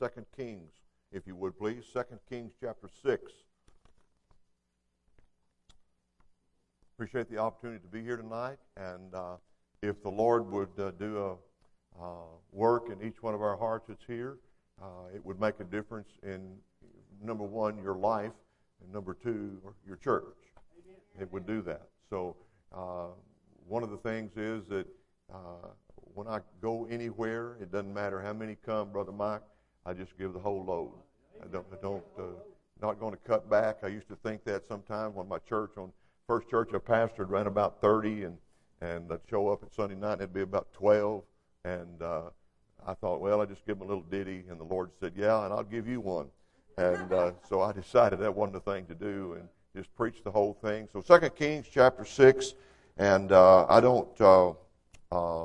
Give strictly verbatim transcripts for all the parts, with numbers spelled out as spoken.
Second Kings, if you would please. Second Kings chapter six. Appreciate the opportunity to be here tonight, and uh, if the Lord would uh, do a uh, work in each one of our hearts that's here, uh, it would make a difference in, number one, your life, and number two, your church. It would do that. So uh, one of the things is that uh, when I go anywhere, it doesn't matter how many come, Brother Mike, I just give the whole load. I don't, I don't uh, not going to cut back. I used to think that sometimes when my church, on first church I pastored, ran about thirty, and and I'd show up at Sunday night and it'd be about twelve, and uh, I thought, well, I just give them a little ditty, and the Lord said, yeah, and I'll give you one. And uh, so I decided that wasn't the thing to do, and just preach the whole thing. So Second Kings chapter six, and uh, I don't uh, uh,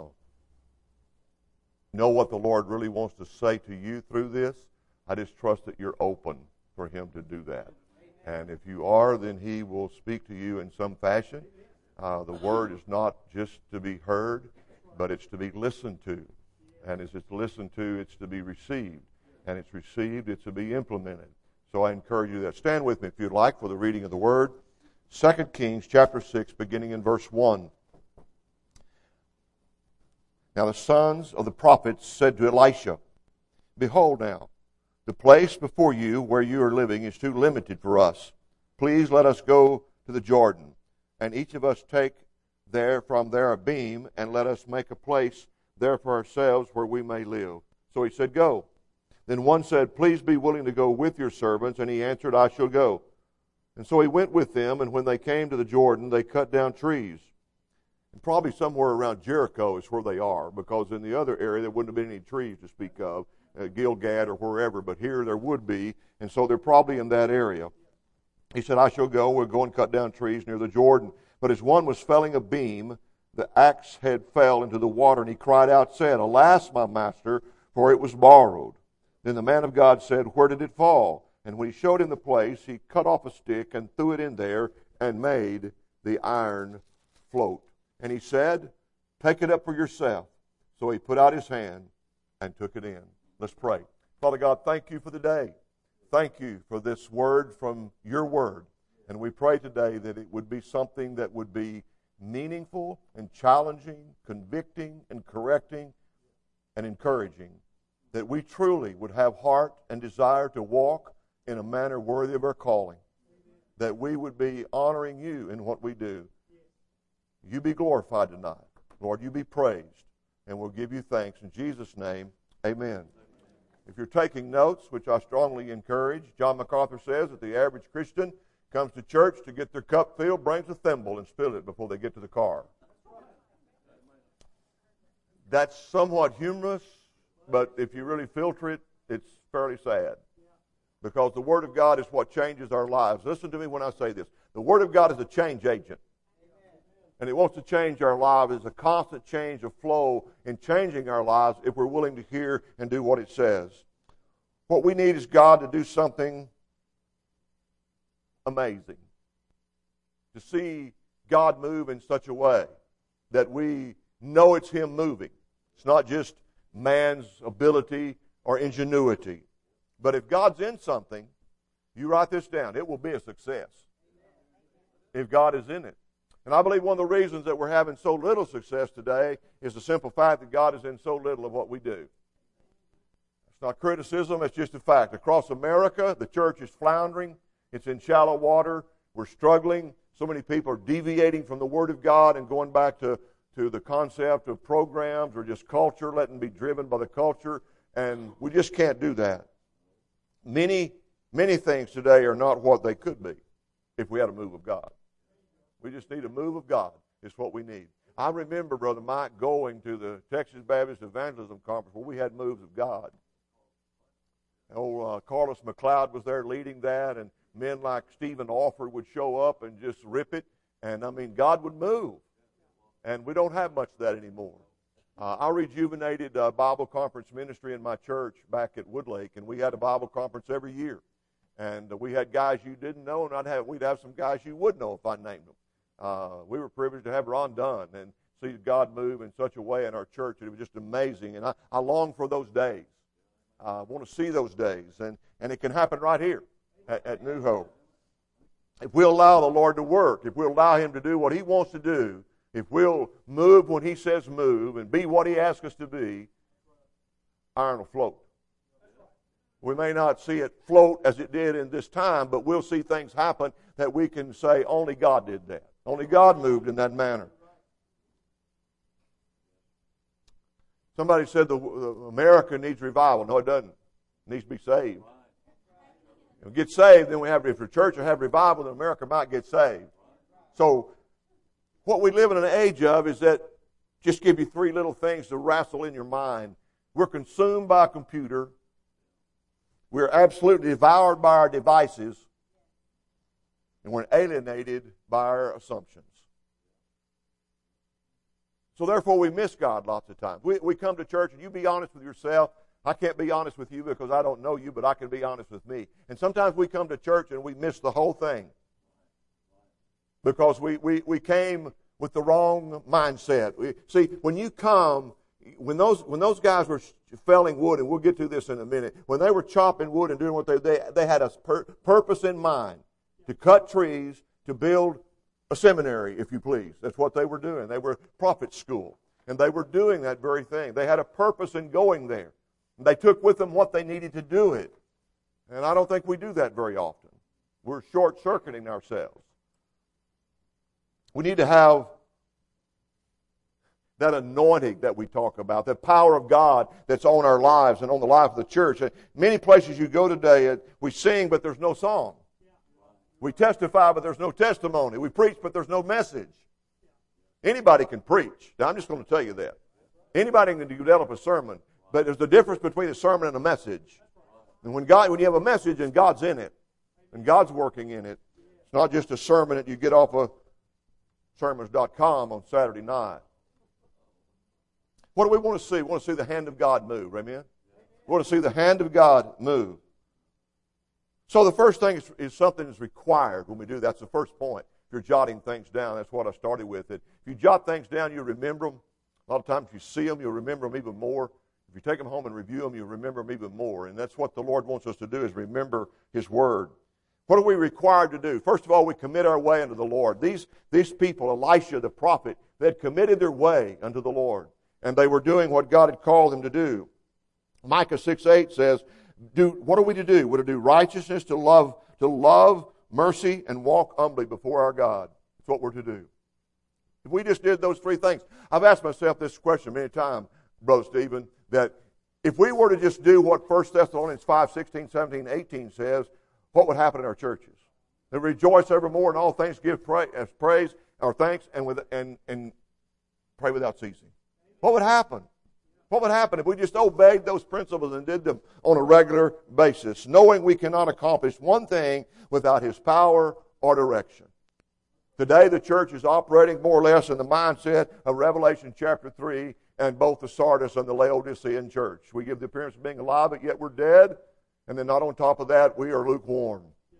know what the Lord really wants to say to you through this. I just trust that you're open for Him to do that. And if you are, then He will speak to you in some fashion. Uh, the Word is not just to be heard, but it's to be listened to. And as it's listened to, it's to be received. And it's received, it's to be implemented. So I encourage you that. Stand with me if you'd like for the reading of the Word. Second Kings chapter six, beginning in verse one. Now the sons of the prophets said to Elisha, behold now, the place before you where you are living is too limited for us. Please let us go to the Jordan, and each of us take there from there a beam, and let us make a place there for ourselves where we may live. So he said, go. Then one said, please be willing to go with your servants. And he answered, I shall go. And so he went with them, and when they came to the Jordan, they cut down trees. And probably somewhere around Jericho is where they are, because in the other area there wouldn't have been any trees to speak of, uh, Gilgad or wherever, but here there would be, and so they're probably in that area. He said, I shall go. We'll go and cut down trees near the Jordan. But as one was felling a beam, the axe head fell into the water, and he cried out, saying, alas, my master, for it was borrowed. Then the man of God said, where did it fall? And when he showed him the place, he cut off a stick and threw it in there and made the iron float. And he said, take it up for yourself. So he put out his hand and took it in. Let's pray. Father God, thank you for the day. Thank you for this word from your word. And we pray today that it would be something that would be meaningful and challenging, convicting and correcting and encouraging. That we truly would have heart and desire to walk in a manner worthy of our calling. That we would be honoring you in what we do. You be glorified tonight. Lord, you be praised. And we'll give you thanks. In Jesus' name, amen. If you're taking notes, which I strongly encourage, John MacArthur says that the average Christian comes to church to get their cup filled, brings a thimble and spills it before they get to the car. That's somewhat humorous, but if you really filter it, it's fairly sad. Because the Word of God is what changes our lives. Listen to me when I say this. The Word of God is a change agent. And it wants to change our lives. It's a constant change of flow in changing our lives if we're willing to hear and do what it says. What we need is God to do something amazing. To see God move in such a way that we know it's Him moving. It's not just man's ability or ingenuity. But if God's in something, you write this down, it will be a success. If God is in it. And I believe one of the reasons that we're having so little success today is the simple fact that God is in so little of what we do. It's not criticism, it's just a fact. Across America, the church is floundering. It's in shallow water. We're struggling. So many people are deviating from the Word of God and going back to, to the concept of programs or just culture, letting be driven by the culture. And we just can't do that. Many, many things today are not what they could be if we had a move of God. We just need a move of God is what we need. I remember, Brother Mike, going to the Texas Baptist Evangelism Conference where we had moves of God. Old uh, Carlos McLeod was there leading that, and men like Stephen Alford would show up and just rip it. And, I mean, God would move. And we don't have much of that anymore. Uh, I rejuvenated uh, Bible conference ministry in my church back at Woodlake, and we had a Bible conference every year. And uh, we had guys you didn't know, and I'd have, we'd have some guys you would know if I named them. Uh, we were privileged to have Ron Dunn and see God move in such a way in our church that it was just amazing. And I, I long for those days. I want to see those days. And, and it can happen right here at, at New Hope. If we'll allow the Lord to work, if we'll allow Him to do what He wants to do, if we'll move when He says move and be what He asks us to be, iron will float. We may not see it float as it did in this time, but we'll see things happen that we can say only God did that. Only God moved in that manner. Somebody said the, the America needs revival. No, it doesn't. It needs to be saved. If we get saved, then we have, if the church will have revival, then America might get saved. So, what we live in an age of is that, just give you three little things to wrestle in your mind. We're consumed by a computer. We're absolutely devoured by our devices. And we're alienated by our assumptions. So therefore we miss God lots of times. We, we come to church and you be honest with yourself. I can't be honest with you because I don't know you, but I can be honest with me. And sometimes we come to church and we miss the whole thing. Because we, we, we came with the wrong mindset. We, see, when you come, when those when those guys were felling wood, and we'll get to this in a minute, when they were chopping wood and doing what they they, they had a pur- purpose in mind to cut trees, to build a seminary, if you please. That's what they were doing. They were prophet school, and they were doing that very thing. They had a purpose in going there. And they took with them what they needed to do it. And I don't think we do that very often. We're short-circuiting ourselves. We need to have that anointing that we talk about, that power of God that's on our lives and on the life of the church. And many places you go today, we sing, but there's no song. We testify, but there's no testimony. We preach, but there's no message. Anybody can preach. Now, I'm just going to tell you that. Anybody can develop a sermon, but there's a difference between a sermon and a message. And when God, when you have a message and God's in it, and God's working in it, it's not just a sermon that you get off of sermons dot com on Saturday night. What do we want to see? We want to see the hand of God move. Amen? We want to see the hand of God move. So the first thing is, is something is required when we do that. That's the first point. If you're jotting things down, that's what I started with. It. If you jot things down, you remember them. A lot of times if you see them, you'll remember them even more. If you take them home and review them, you'll remember them even more. And that's what the Lord wants us to do, is remember His Word. What are we required to do? First of all, we commit our way unto the Lord. These, these people, Elisha the prophet, they had committed their way unto the Lord. And they were doing what God had called them to do. Micah six eight says, Do, what are we to do? We're to do righteousness, to love, to love mercy, and walk humbly before our God. That's what we're to do. If we just did those three things, I've asked myself this question many times, Brother Stephen, that if we were to just do what First Thessalonians five sixteen, seventeen, eighteen says, what would happen in our churches? They rejoice evermore in all things, give praise, praise or thanks, and with and and pray without ceasing. What would happen? What would happen if we just obeyed those principles and did them on a regular basis, knowing we cannot accomplish one thing without His power or direction? Today the church is operating more or less in the mindset of Revelation chapter three and both the Sardis and the Laodicean church. We give the appearance of being alive, but yet we're dead. And then not on top of that, we are lukewarm.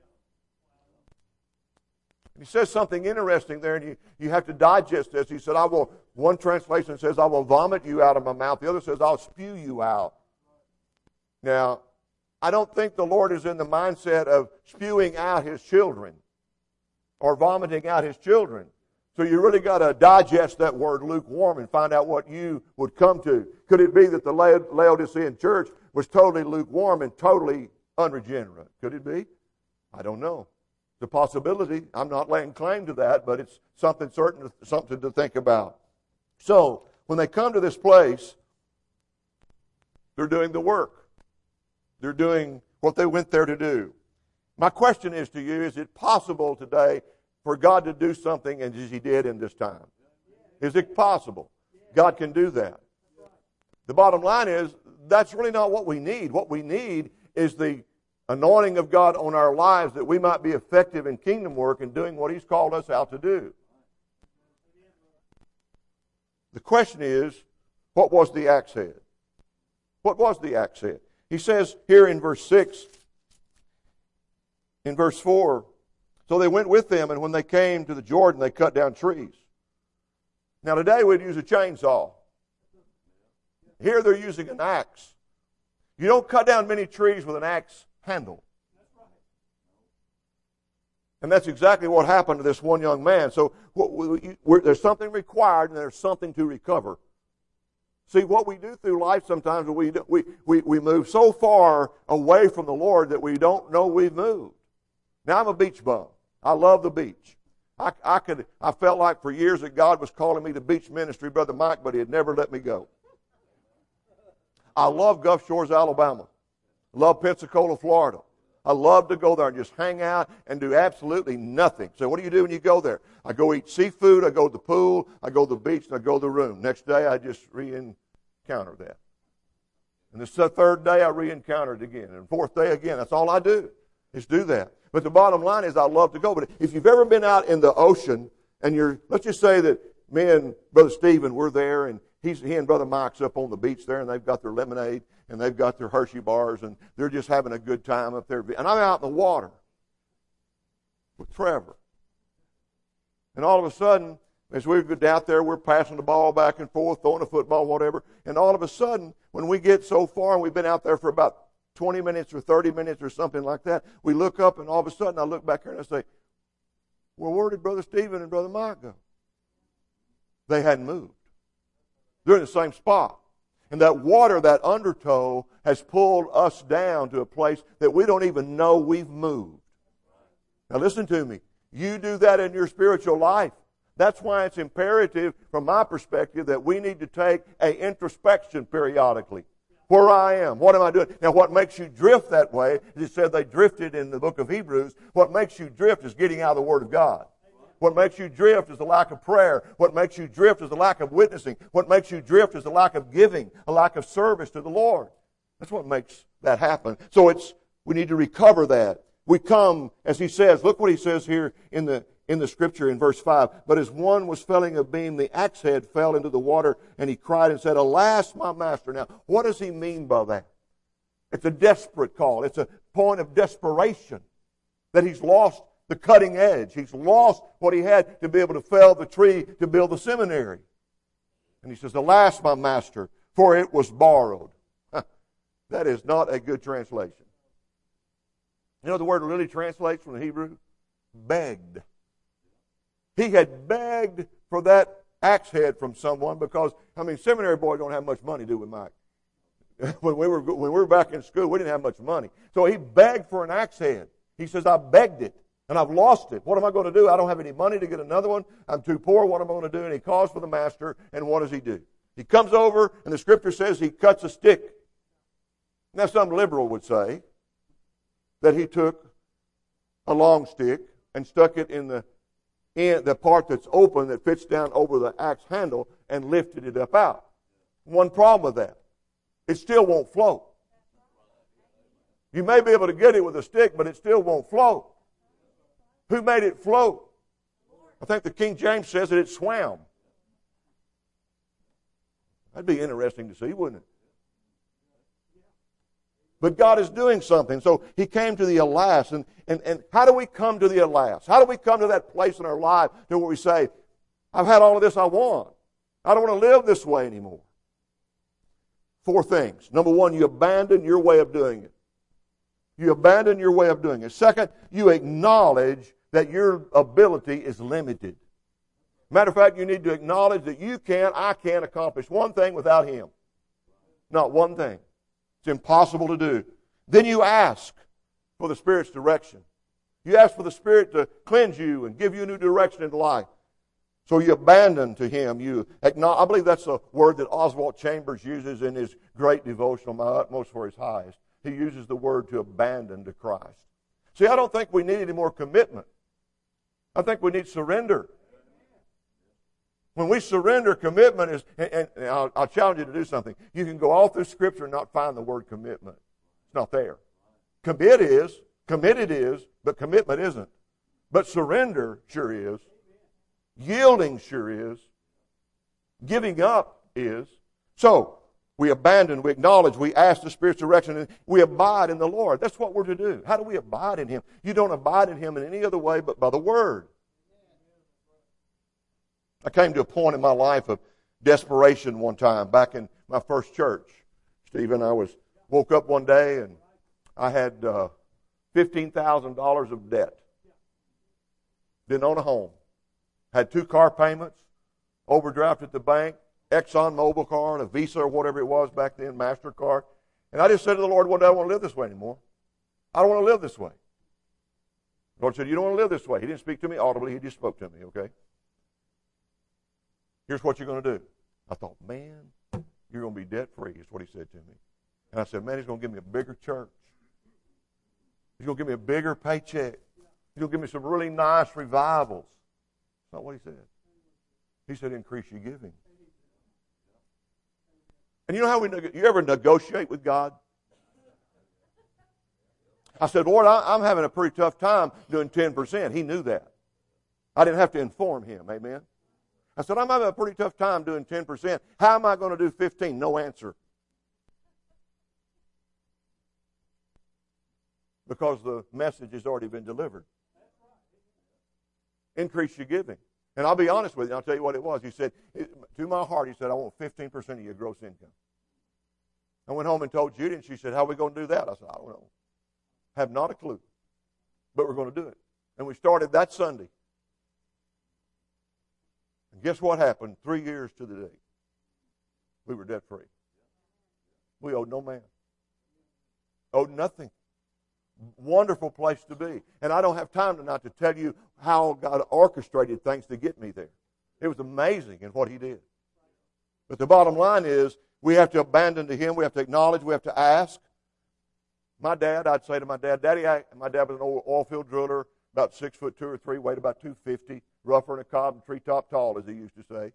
He says something interesting there, and you, you have to digest this. He said, I will, one translation says, I will vomit you out of my mouth. The other says, I'll spew you out. Now, I don't think the Lord is in the mindset of spewing out His children or vomiting out His children. So you really got to digest that word lukewarm and find out what you would come to. Could it be that the Laodicean church was totally lukewarm and totally unregenerate? Could it be? I don't know. It's a possibility. I'm not laying claim to that, but it's something certain, something to think about. So, when they come to this place, they're doing the work. They're doing what they went there to do. My question is to you, is it possible today for God to do something as He did in this time? Is it possible? God can do that. The bottom line is, that's really not what we need. What we need is the anointing of God on our lives that we might be effective in kingdom work and doing what He's called us out to do. The question is, what was the axe head? What was the axe head? He says here in verse six, in verse four, so they went with them, and when they came to the Jordan, they cut down trees. Now today we'd use a chainsaw. Here they're using an axe. You don't cut down many trees with an axe handle. And that's exactly what happened to this one young man. So we're, there's something required and there's something to recover. See, what we do through life sometimes, we, we, we, we move so far away from the Lord that we don't know we've moved. Now, I'm a beach bum. I love the beach. I, I, could, I felt like for years that God was calling me to beach ministry, Brother Mike, but He had never let me go. I love Gulf Shores, Alabama. I love Pensacola, Florida. I love to go there and just hang out and do absolutely nothing. So what do you do when you go there? I go eat seafood, I go to the pool, I go to the beach, and I go to the room. Next day, I just re-encounter that. And the third day, I re-encounter it again. And the fourth day, again. That's all I do, is do that. But the bottom line is I love to go. But if you've ever been out in the ocean, and you're, let's just say that me and Brother Stephen, we're there, and he's, he and Brother Mike's up on the beach there, and they've got their lemonade, and they've got their Hershey bars, and they're just having a good time up there. And I'm out in the water with Trevor. And all of a sudden, as we get out there, we're passing the ball back and forth, throwing a football, whatever. And all of a sudden, when we get so far, and we've been out there for about twenty minutes or thirty minutes or something like that, we look up, and all of a sudden, I look back here and I say, well, where did Brother Stephen and Brother Mike go? They hadn't moved. They're in the same spot. And that water, that undertow, has pulled us down to a place that we don't even know we've moved. Now listen to me. You do that in your spiritual life. That's why it's imperative, from my perspective, that we need to take an introspection periodically. Where I am. What am I doing? Now what makes you drift that way, as it said they drifted in the book of Hebrews, what makes you drift is getting out of the Word of God. What makes you drift is the lack of prayer. What makes you drift is the lack of witnessing. What makes you drift is the lack of giving, a lack of service to the Lord. That's what makes that happen. So it's, we need to recover that. We come, as he says, look what he says here in the, in the scripture in verse five. But as one was felling a beam, the axe head fell into the water, and he cried and said, alas, my master. Now, what does he mean by that? It's a desperate call. It's a point of desperation that he's lost the cutting edge. He's lost what he had to be able to fell the tree to build the seminary. And he says, alas, my master, for it was borrowed. That is not a good translation. You know the word literally translates from the Hebrew? Begged. He had begged for that axe head from someone because, I mean, seminary boys don't have much money, do we, Mike? when, we were, when we were back in school, we didn't have much money. So he begged for an axe head. He says, I begged it. And I've lost it. What am I going to do? I don't have any money to get another one. I'm too poor. What am I going to do? And he calls for the master, and what does he do? He comes over, and the scripture says he cuts a stick. Now, some liberal would say that he took a long stick and stuck it in the, in the part that's open that fits down over the axe handle and lifted it up out. One problem with that. It still won't float. You may be able to get it with a stick, but it still won't float. Who made it float? I think the King James says that it swam. That'd be interesting to see, wouldn't it? But God is doing something. So he came to the alas. And, and, and how do we come to the alas? How do we come to that place in our life to where we say, I've had all of this I want. I don't want to live this way anymore. Four things. Number one, you abandon your way of doing it. You abandon your way of doing it. Second, you acknowledge that your ability is limited. Matter of fact, you need to acknowledge that you can't, I can't accomplish one thing without Him. Not one thing. It's impossible to do. Then you ask for the Spirit's direction. You ask for the Spirit to cleanse you and give you a new direction in life. So you abandon to Him. You acknowledge. I believe that's a word that Oswald Chambers uses in his great devotional, My Utmost for His Highest. He uses the word to abandon to Christ. See, I don't think we need any more commitment. I think we need surrender. When we surrender, commitment is, and, and I'll, I'll challenge you to do something. You can go all through Scripture and not find the word commitment. It's not there. Commit is, committed is, but commitment isn't. But surrender sure is. Yielding sure is. Giving up is. So, we abandon, we acknowledge, we ask the Spirit's direction, and we abide in the Lord. That's what we're to do. How do we abide in Him? You don't abide in Him in any other way but by the Word. I came to a point in my life of desperation one time back in my first church. Stephen, I was Woke up one day and I had uh, fifteen thousand dollars of debt. Didn't own a home. Had two car payments, overdraft at the bank, Exxon Mobil card, a Visa or whatever it was back then, MasterCard. And I just said to the Lord one day, I don't want to live this way anymore. I don't want to live this way. The Lord said, you don't want to live this way. He didn't speak to me audibly. He just spoke to me, okay? Here's what you're going to do. I thought, man, you're going to be debt-free, is what he said to me. And I said, man, he's going to give me a bigger church. He's going to give me a bigger paycheck. He's going to give me some really nice revivals. That's not what he said. He said, increase your giving. And you know how we, you ever negotiate with God? I said, Lord, I'm having a pretty tough time doing ten percent. He knew that. I didn't have to inform him, amen? I said, I'm having a pretty tough time doing ten percent. How am I going to do fifteen? No answer. Because the message has already been delivered. Increase your giving. And I'll be honest with you, I'll tell you what it was. He said, to my heart, he said, I want fifteen percent of your gross income. I went home and told Judy, and she said, how are we going to do that? I said, I don't know. Have not a clue. But we're going to do it. And we started that Sunday. And guess what happened? Three years to the day. We were debt-free. We owed no man. Owed nothing. Wonderful place to be. And I don't have time tonight to tell you how God orchestrated things to get me there. It was amazing in what he did. But the bottom line is, we have to abandon to him. We have to acknowledge. We have to ask. My dad, I'd say to my dad, Daddy, I, my dad was an old oil field driller, about six foot two or three, weighed about two fifty, rougher than a cob and treetop tall, as he used to say.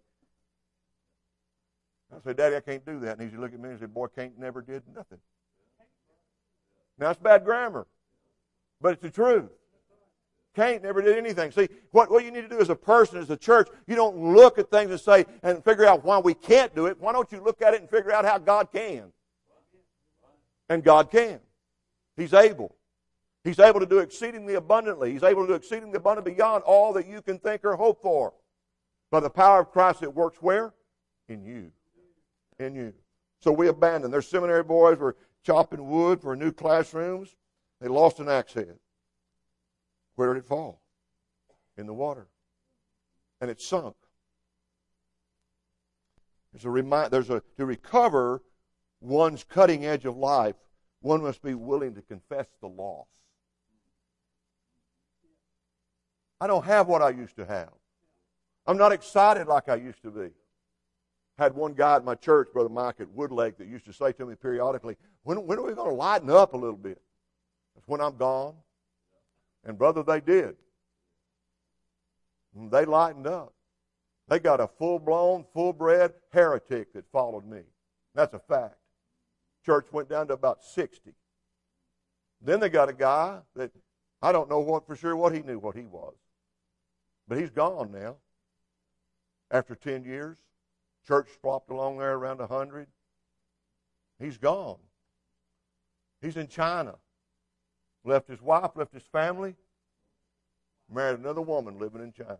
I said, Daddy, I can't do that. And he looked at me and said, boy, can't never did nothing. Now, it's bad grammar, but it's the truth. Can't never did anything. See, what, what you need to do as a person, as a church, you don't look at things and say, and figure out why we can't do it. Why don't you look at it and figure out how God can? And God can. He's able. He's able to do exceedingly abundantly. He's able to do exceedingly abundantly beyond all that you can think or hope for. By the power of Christ, it works where? In you. In you. So we abandoned. Their seminary boys were chopping wood for new classrooms. They lost an axe head. Where did it fall? In the water. And it sunk. There's a remind, there's a to recover one's cutting edge of life, one must be willing to confess the loss. I don't have what I used to have. I'm not excited like I used to be. I had one guy at my church, Brother Mike at Woodlake, that used to say to me periodically, when, when are we going to lighten up a little bit? That's when I'm gone. And brother, they did. They lightened up. They got a full-blown, full-bred heretic that followed me. That's a fact. Church went down to about sixty. Then they got a guy that I don't know what for sure what he knew what he was. But he's gone now. After ten years, church flopped along there around a hundred. He's gone. He's in China. Left his wife, left his family, married another woman living in China.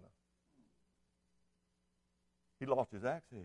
He lost his axe head.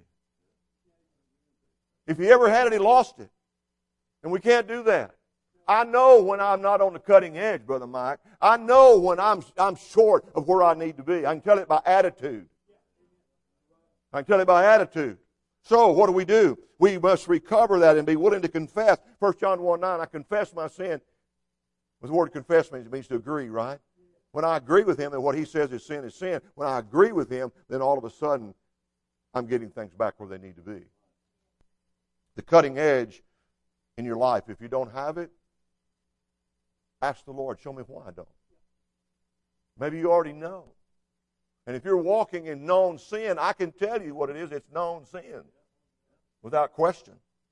If he ever had it, he lost it. And we can't do that. I know when I'm not on the cutting edge, Brother Mike. I know when I'm, I'm short of where I need to be. I can tell it by attitude. I can tell it by attitude. So, what do we do? We must recover that and be willing to confess. First John one nine, I confess my sin. The word confess means, it means to agree, right? When I agree with him and what he says is sin is sin, when I agree with him, then all of a sudden, I'm getting things back where they need to be. The cutting edge in your life, if you don't have it, ask the Lord, show me why I don't. Maybe you already know. And if you're walking in known sin, I can tell you what it is. It's known sin, without question.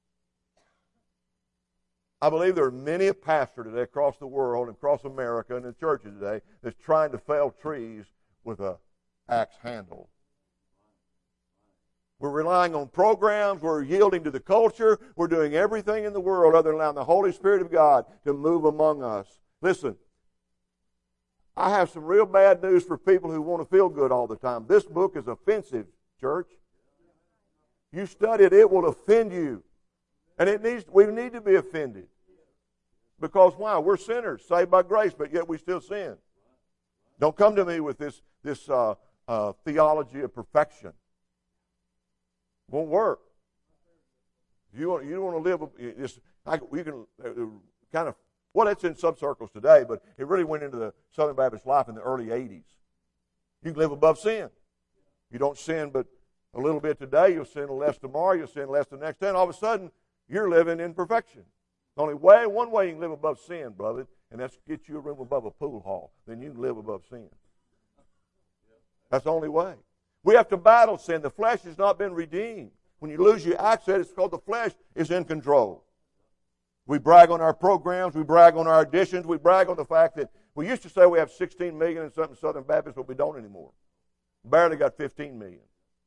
I believe there are many a pastor today across the world and across America and in churches today that's trying to fell trees with an axe handle. We're relying on programs. We're yielding to the culture. We're doing everything in the world other than allowing the Holy Spirit of God to move among us. Listen, I have some real bad news for people who want to feel good all the time. This book is offensive, church. You study it, it will offend you. And it needs, we need to be offended. Because why? We're sinners, saved by grace, but yet we still sin. Don't come to me with this, this uh, uh, theology of perfection. Won't work. You want, you want to live, it's, I, we can uh, kind of, well, it's in some circles today, but it really went into the Southern Baptist life in the early eighties. You can live above sin. You don't sin but a little bit today, you'll sin less tomorrow, you'll sin less the next day, and all of a sudden, you're living in perfection. The only way, one way you can live above sin, brother, and that's get you a room above a pool hall. Then you can live above sin. That's the only way. We have to battle sin. The flesh has not been redeemed. When you lose your access, it's called the flesh is in control. We brag on our programs. We brag on our additions. We brag on the fact that we used to say we have sixteen million in something Southern Baptist, but we don't anymore. Barely got fifteen million.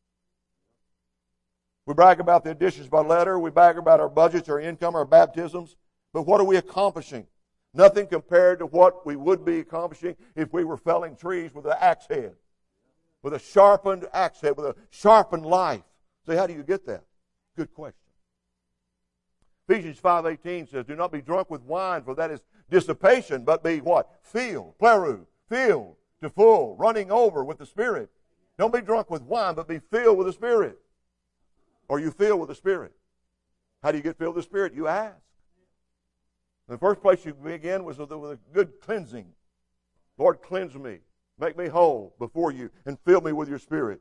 We brag about the additions by letter. We brag about our budgets, our income, our baptisms. But what are we accomplishing? Nothing compared to what we would be accomplishing if we were felling trees with an axe head. With a sharpened axe head, with a sharpened life. So how do you get that? Good question. Ephesians five eighteen says, do not be drunk with wine, for that is dissipation, but be what? Filled, pleru, filled to full, running over with the Spirit. Don't be drunk with wine, but be filled with the Spirit. Are you filled with the Spirit? How do you get filled with the Spirit? You ask. The first place you begin was with a good cleansing. Lord, cleanse me. Make me whole before you and fill me with your Spirit.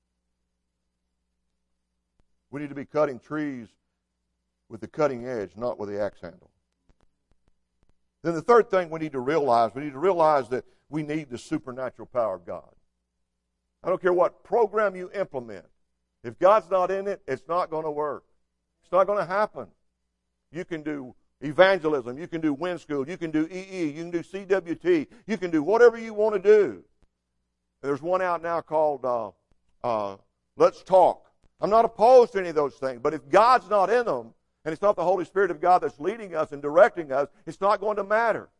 We need to be cutting trees with the cutting edge, not with the axe handle. Then the third thing we need to realize, we need to realize that we need the supernatural power of God. I don't care what program you implement. If God's not in it, it's not going to work. It's not going to happen. You can do evangelism. You can do Win School. You can do E E. You can do C W T. You can do whatever you want to do. There's one out now called uh, uh, Let's Talk. I'm not opposed to any of those things, but if God's not in them, and it's not the Holy Spirit of God that's leading us and directing us, it's not going to matter.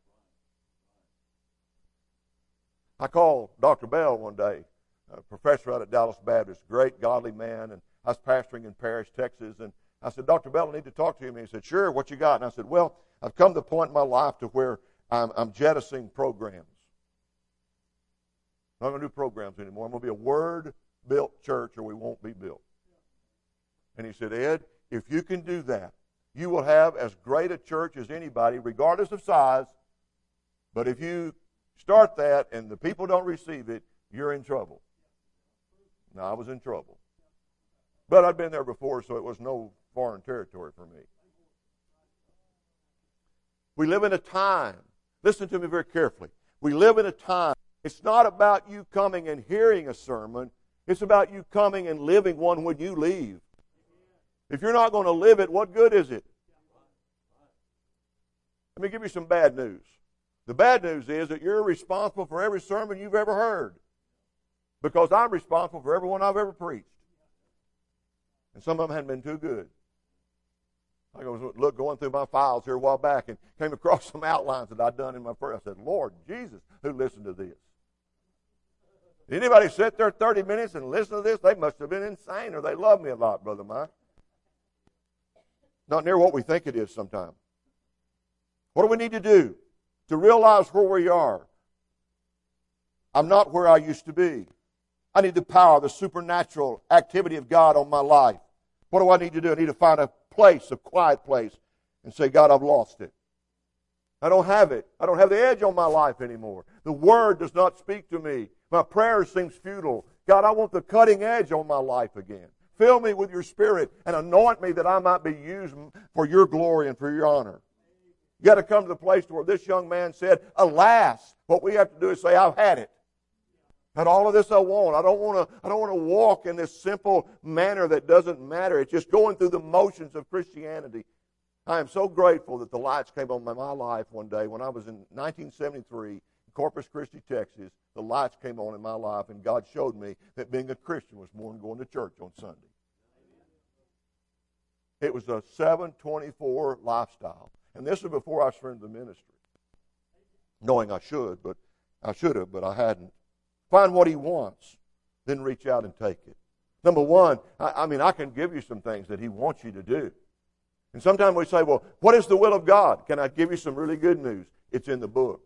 I called Doctor Bell one day, a professor out at Dallas Baptist, great godly man, and I was pastoring in Paris, Texas, and I said, Doctor Bell, I need to talk to you. And he said, sure, what you got? And I said, well, I've come to the point in my life to where I'm, I'm jettisoning programs. I'm not going to do programs anymore. I'm going to be a word-built church or we won't be built. And he said, Ed, if you can do that, you will have as great a church as anybody, regardless of size. But if you start that and the people don't receive it, you're in trouble. Now, I was in trouble. But I'd been there before, so it was no foreign territory for me. We live in a time, listen to me very carefully. We live in a time, it's not about you coming and hearing a sermon. It's about you coming and living one when you leave. If you're not going to live it, what good is it? Let me give you some bad news. The bad news is that you're responsible for every sermon you've ever heard. Because I'm responsible for every one I've ever preached. And some of them hadn't been too good. I was look, going through my files here a while back and came across some outlines that I'd done in my prayer. I said, Lord Jesus, who listened to this? Anybody sit there thirty minutes and listen to this? They must have been insane or they love me a lot, brother mine. Not near what we think it is sometimes. What do we need to do to realize where we are? I'm not where I used to be. I need the power, the supernatural activity of God on my life. What do I need to do? I need to find a place, a quiet place, and say, God, I've lost it. I don't have it. I don't have the edge on my life anymore. The Word does not speak to me. My prayer seems futile. God, I want the cutting edge on my life again. Fill me with your Spirit and anoint me that I might be used for your glory and for your honor. You've got to come to the place where this young man said, alas, what we have to do is say, I've had it. And all of this I want. I don't want to I don't want to walk in this simple manner that doesn't matter. It's just going through the motions of Christianity. I am so grateful that the lights came on in my life one day when I was in nineteen seventy-three in Corpus Christi, Texas. The lights came on in my life and God showed me that being a Christian was more than going to church on Sunday. It was a seven twenty-four lifestyle. And this was before I surrendered the ministry. Knowing I should, but I should have, but I hadn't. Find what He wants, then reach out and take it. Number one, I, I mean, I can give you some things that He wants you to do. And sometimes we say, well, what is the will of God? Can I give you some really good news? It's in the book.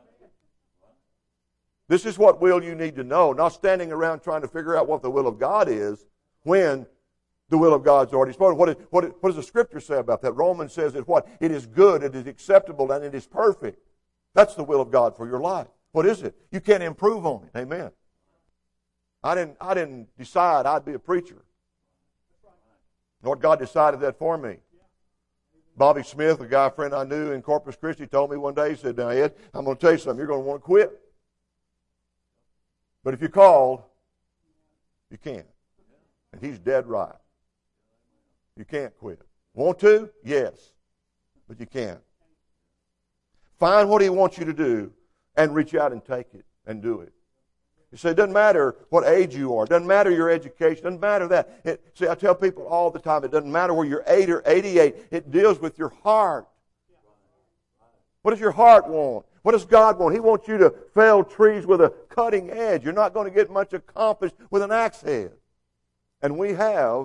This is what will you need to know, not standing around trying to figure out what the will of God is when the will of God's already spoken. What, is, what, is, what does the Scripture say about that? Romans says that what? It is good, it is acceptable, and it is perfect. That's the will of God for your life. What is it? You can't improve on it. Amen. I didn't, I didn't decide I'd be a preacher. Lord God decided that for me. Bobby Smith, a guy friend I knew in Corpus Christi, told me one day, he said, now Ed, I'm going to tell you something. You're going to want to quit. But if you're called, you can't. And he's dead right. You can't quit. Want to? Yes. But you can't. Find what he wants you to do and reach out and take it and do it. You say, it doesn't matter what age you are. It doesn't matter your education. It doesn't matter that. It, see, I tell people all the time, it doesn't matter whether you're eight or eighty-eight. It deals with your heart. What does your heart want? What does God want? He wants you to fell trees with a cutting edge. You're not going to get much accomplished with an axe head. And we have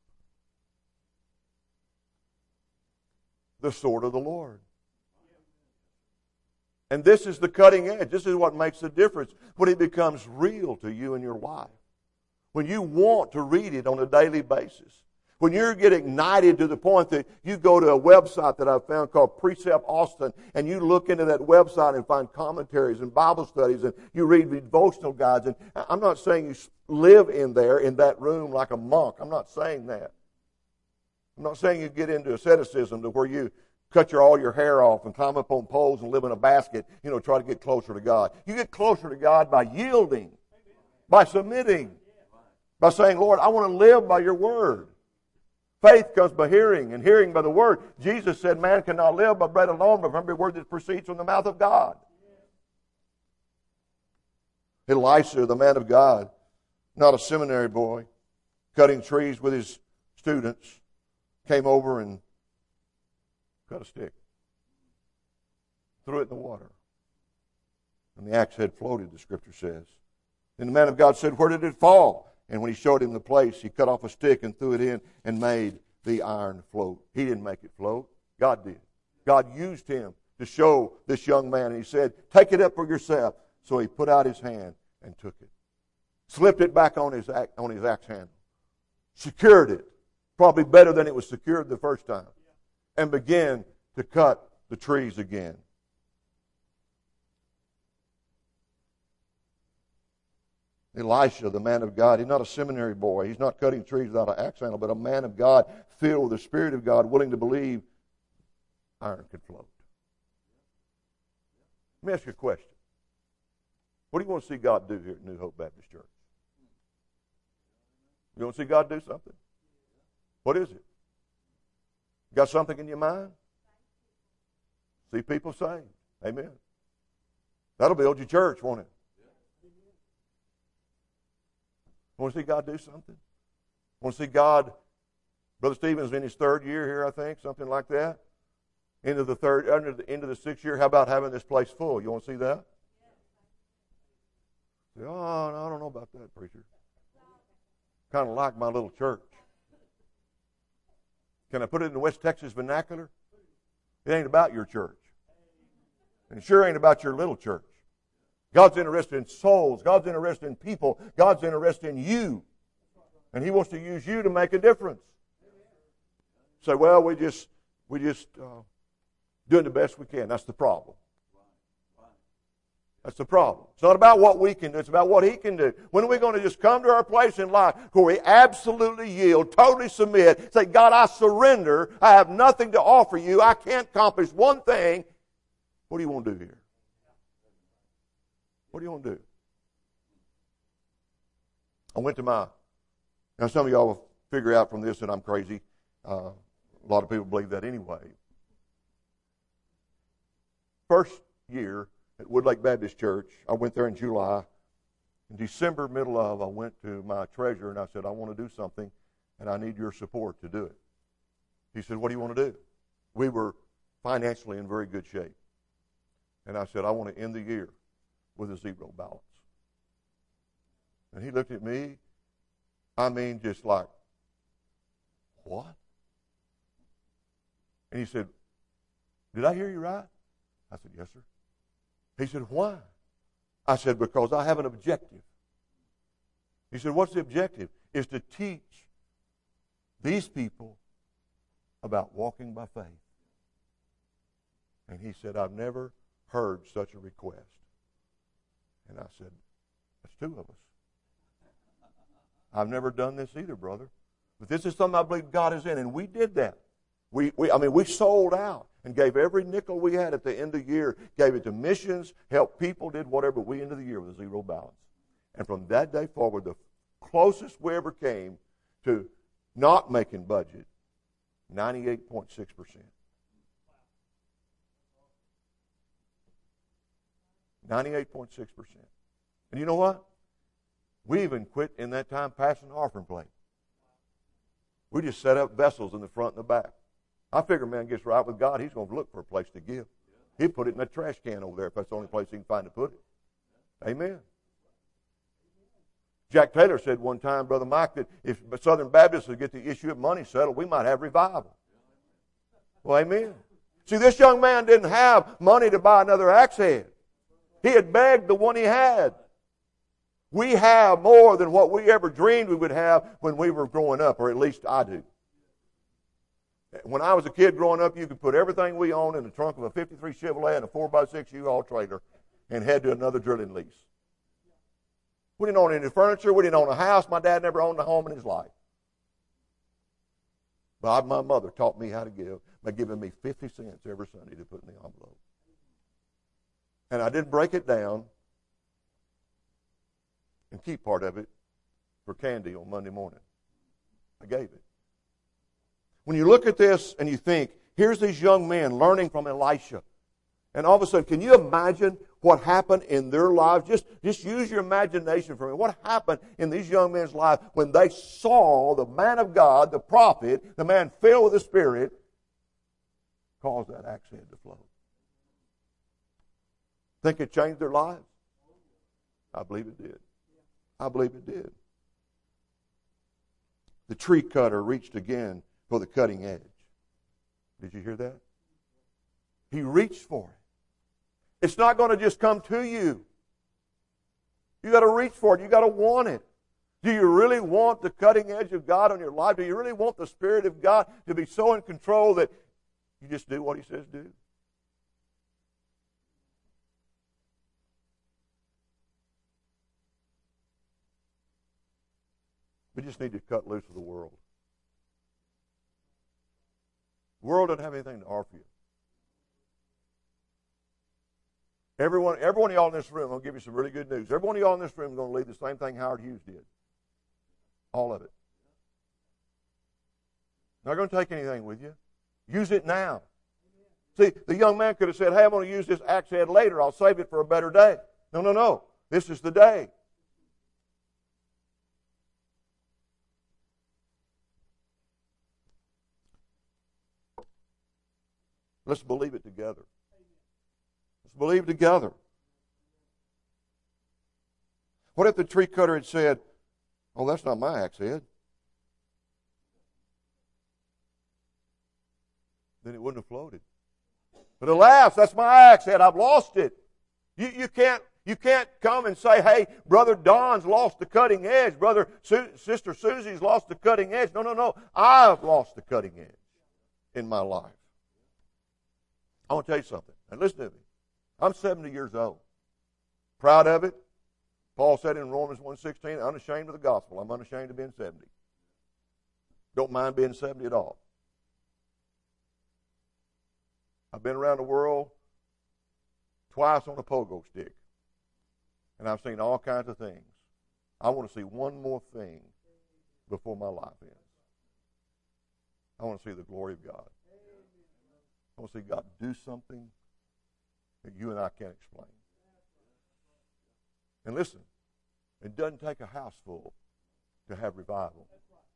the sword of the Lord. And this is the cutting edge. This is what makes the difference when it becomes real to you in your life. When you want to read it on a daily basis. When you get ignited to the point that you go to a website that I've found called Precept Austin, and you look into that website and find commentaries and Bible studies, and you read devotional guides. And I'm not saying you live in there, in that room like a monk. I'm not saying that. I'm not saying you get into asceticism to where you cut your, all your hair off and climb up on poles and live in a basket, you know, try to get closer to God. You get closer to God by yielding, by submitting, by saying, Lord, I want to live by your word. Faith comes by hearing, and hearing by the word. Jesus said, man cannot live by bread alone, but from every word that proceeds from the mouth of God. Elisha, the man of God, not a seminary boy, cutting trees with his students, came over and cut a stick, threw it in the water. And the axe head floated, the Scripture says. Then the man of God said, where did it fall? And when he showed him the place, he cut off a stick and threw it in and made the iron float. He didn't make it float. God did. God used him to show this young man. And he said, take it up for yourself. So he put out his hand and took it. Slipped it back on his, on his axe handle. Secured it. Probably better than it was secured the first time. And began to cut the trees again. Elisha, the man of God, he's not a seminary boy. He's not cutting trees without an axe handle, but a man of God, filled with the Spirit of God, willing to believe iron could float. Let me ask you a question. What do you want to see God do here at New Hope Baptist Church? You want to see God do something? What is it? Got something in your mind? See people saved. Amen. That'll build your church, won't it? Want to see God do something? Want to see God, Brother Stephen's in his third year here, I think, something like that. Into the third, under the end of the sixth year, how about having this place full? You want to see that? Say, oh, no, I don't know about that, preacher. Kind of like my little church. Can I put it in the West Texas vernacular? It ain't about your church. And it sure ain't about your little church. God's interested in souls. God's interested in people. God's interested in you. And He wants to use you to make a difference. Say, well, we just, we just uh, doing the best we can. That's the problem. That's the problem. It's not about what we can do. It's about what He can do. When are we going to just come to our place in life where we absolutely yield, totally submit, say, God, I surrender. I have nothing to offer you. I can't accomplish one thing. What do you want to do here? What do you want to do? I went to my, now some of y'all will figure out from this that I'm crazy. Uh, a lot of people believe that anyway. First year at Woodlake Baptist Church, I went there in July. In December, middle of, I went to my treasurer and I said, I want to do something and I need your support to do it. He said, what do you want to do? We were financially in very good shape. And I said, I want to end the year with a zero balance. And he looked at me, I mean, just like, what? And he said, did I hear you right? I said, yes, sir. He said, why? I said, because I have an objective. He said, what's the objective? Is to teach these people about walking by faith. And he said, I've never heard such a request. And I said, that's two of us. I've never done this either, brother. But this is something I believe God is in. And we did that. We, we, I mean, we sold out and gave every nickel we had at the end of the year, gave it to missions, helped people, did whatever. We ended the year with a zero balance. And from that day forward, the closest we ever came to not making budget, ninety-eight point six percent. ninety-eight point six percent. And you know what? We even quit in that time passing the offering plate. We just set up vessels in the front and the back. I figure a man gets right with God, he's going to look for a place to give. He'll put it in that trash can over there if that's the only place he can find to put it. Amen. Jack Taylor said one time, Brother Mike, that if Southern Baptists would get the issue of money settled, we might have revival. Well, amen. See, this young man didn't have money to buy another axe head. He had begged the one he had. We have more than what we ever dreamed we would have when we were growing up, or at least I do. When I was a kid growing up, you could put everything we owned in the trunk of a fifty-three Chevrolet and a four by six U-Haul trailer and head to another drilling lease. We didn't own any furniture. We didn't own a house. My dad never owned a home in his life. But my mother taught me how to give by giving me fifty cents every Sunday to put in the envelope. And I didn't break it down and keep part of it for candy on Monday morning. I gave it. When you look at this and you think, here's these young men learning from Elisha. And all of a sudden, can you imagine what happened in their lives? Just, just use your imagination for me. What happened in these young men's lives when they saw the man of God, the prophet, the man filled with the Spirit, cause that axe head to float? Think it changed their lives? I believe it did. I believe it did. The tree cutter reached again for the cutting edge. Did you hear that? He reached for it. It's not going to just come to you. You got to reach for it. You got to want it. Do you really want the cutting edge of God on your life? Do you really want the Spirit of God to be so in control that you just do what He says do? We just need to cut loose of the world. The world doesn't have anything to offer you. Everyone, every one of y'all in this room, I'm going to give you some really good news. Every one of y'all in this room is going to lead the same thing Howard Hughes did. All of it. Not going to take anything with you. Use it now. See, the young man could have said, hey, I'm going to use this axe head later. I'll save it for a better day. No, no, no. This is the day. Let's believe it together. Let's believe together. What if the tree cutter had said, oh, that's not my axe head? Then it wouldn't have floated. But alas, that's my axe head. I've lost it. You, you can't you can't come and say, hey, Brother Don's lost the cutting edge. Brother Su- Sister Susie's lost the cutting edge. No, no, no. I've lost the cutting edge in my life. I want to tell you something. And listen to me. I'm seventy years old. Proud of it. Paul said in Romans one sixteen, unashamed of the gospel. I'm unashamed of being seventy. Don't mind being seventy at all. I've been around the world twice on a pogo stick. And I've seen all kinds of things. I want to see one more thing before my life ends. I want to see the glory of God. I want to see God do something that you and I can't explain. And listen, it doesn't take a house full to have revival.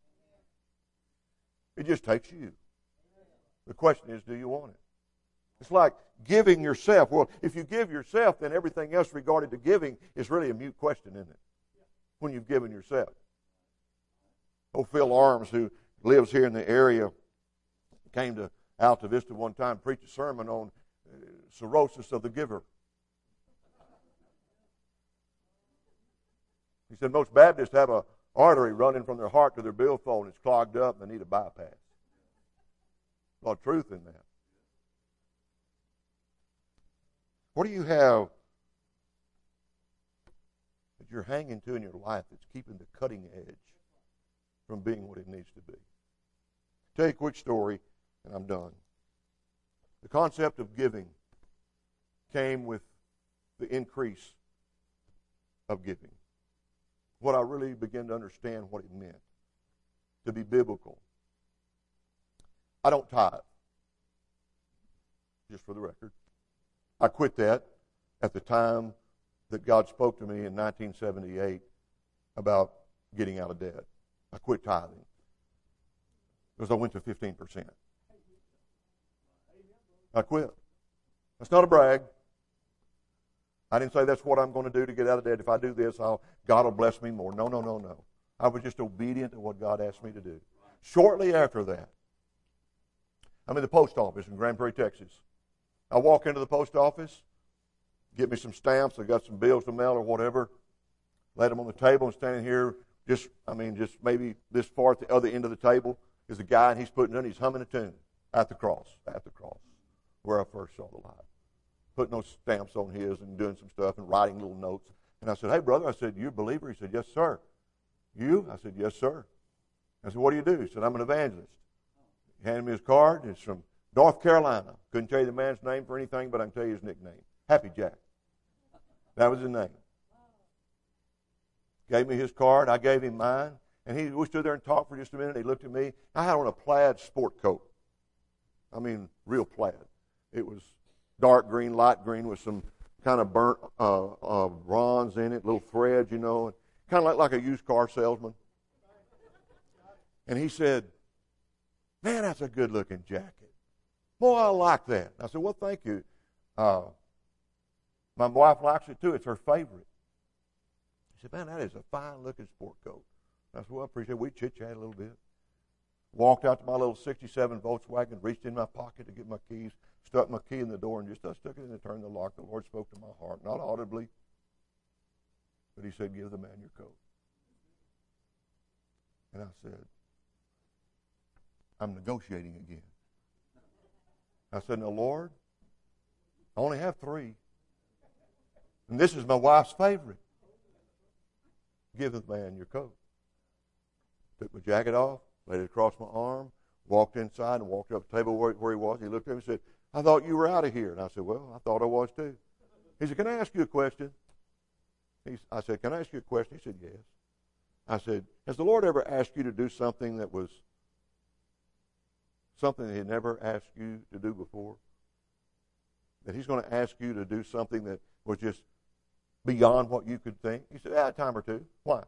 It just takes you. The question is, do you want it? It's like giving yourself. Well, if you give yourself, then everything else regarding to giving is really a mute question, isn't it? When you've given yourself. Oh, Phil Arms, who lives here in the area, came to Alta Vista one time, preached a sermon on uh, cirrhosis of the giver. He said most Baptists have a artery running from their heart to their billfold, and it's clogged up, and they need a bypass. A lot of truth in that. What do you have that you're hanging to in your life that's keeping the cutting edge from being what it needs to be? I'll tell you a quick story, and I'm done. The concept of giving came with the increase of giving. What I really began to understand what it meant to be biblical. I don't tithe, just for the record. I quit that at the time that God spoke to me in nineteen seventy-eight about getting out of debt. I quit tithing because I went to fifteen percent. I quit. That's not a brag. I didn't say that's what I'm going to do to get out of debt. If I do this, I'll, God will bless me more. No, no, no, no. I was just obedient to what God asked me to do. Shortly after that, I'm in the post office in Grand Prairie, Texas. I walk into the post office, get me some stamps. I got some bills to mail or whatever. Lay them on the table and standing here, just I mean, just maybe this far at the other end of the table is a guy, and he's putting in, he's humming a tune at the cross, at the cross, where I first saw the light. Putting those stamps on his and doing some stuff and writing little notes. And I said, hey, brother, I said, you a believer? He said, yes, sir. You? I said, yes, sir. I said, what do you do? He said, I'm an evangelist. He handed me his card. It's from North Carolina. Couldn't tell you the man's name for anything, but I can tell you his nickname. Happy Jack. That was his name. Gave me his card. I gave him mine. And he, we stood there and talked for just a minute. He looked at me. I had on a plaid sport coat. I mean, real plaid. It was dark green, light green with some kind of burnt uh, uh, bronze in it, little threads, you know, kind of like, like a used car salesman. And he said, man, that's a good-looking jacket. Boy, I like that. I said, well, thank you. Uh, my wife likes it, too. It's her favorite. He said, man, that is a fine-looking sport coat. I said, well, I appreciate it. We chit-chat a little bit. Walked out to my little sixty-seven Volkswagen, reached in my pocket to get my keys, stuck my key in the door, and just I stuck it in and turned the lock. The Lord spoke to my heart, not audibly, but He said, give the man your coat. And I said, I'm negotiating again. I said, now, Lord, I only have three, and this is my wife's favorite. Give the man your coat. Took my jacket off, laid it across my arm, walked inside and walked up to the table where, where he was. He looked at me and said, I thought you were out of here. And I said, well, I thought I was too. He said, can I ask you a question? He, I said, can I ask you a question? He said, yes. I said, has the Lord ever asked you to do something that was something that He had never asked you to do before? That He's going to ask you to do something that was just beyond what you could think? He said, ah, a time or two. Why?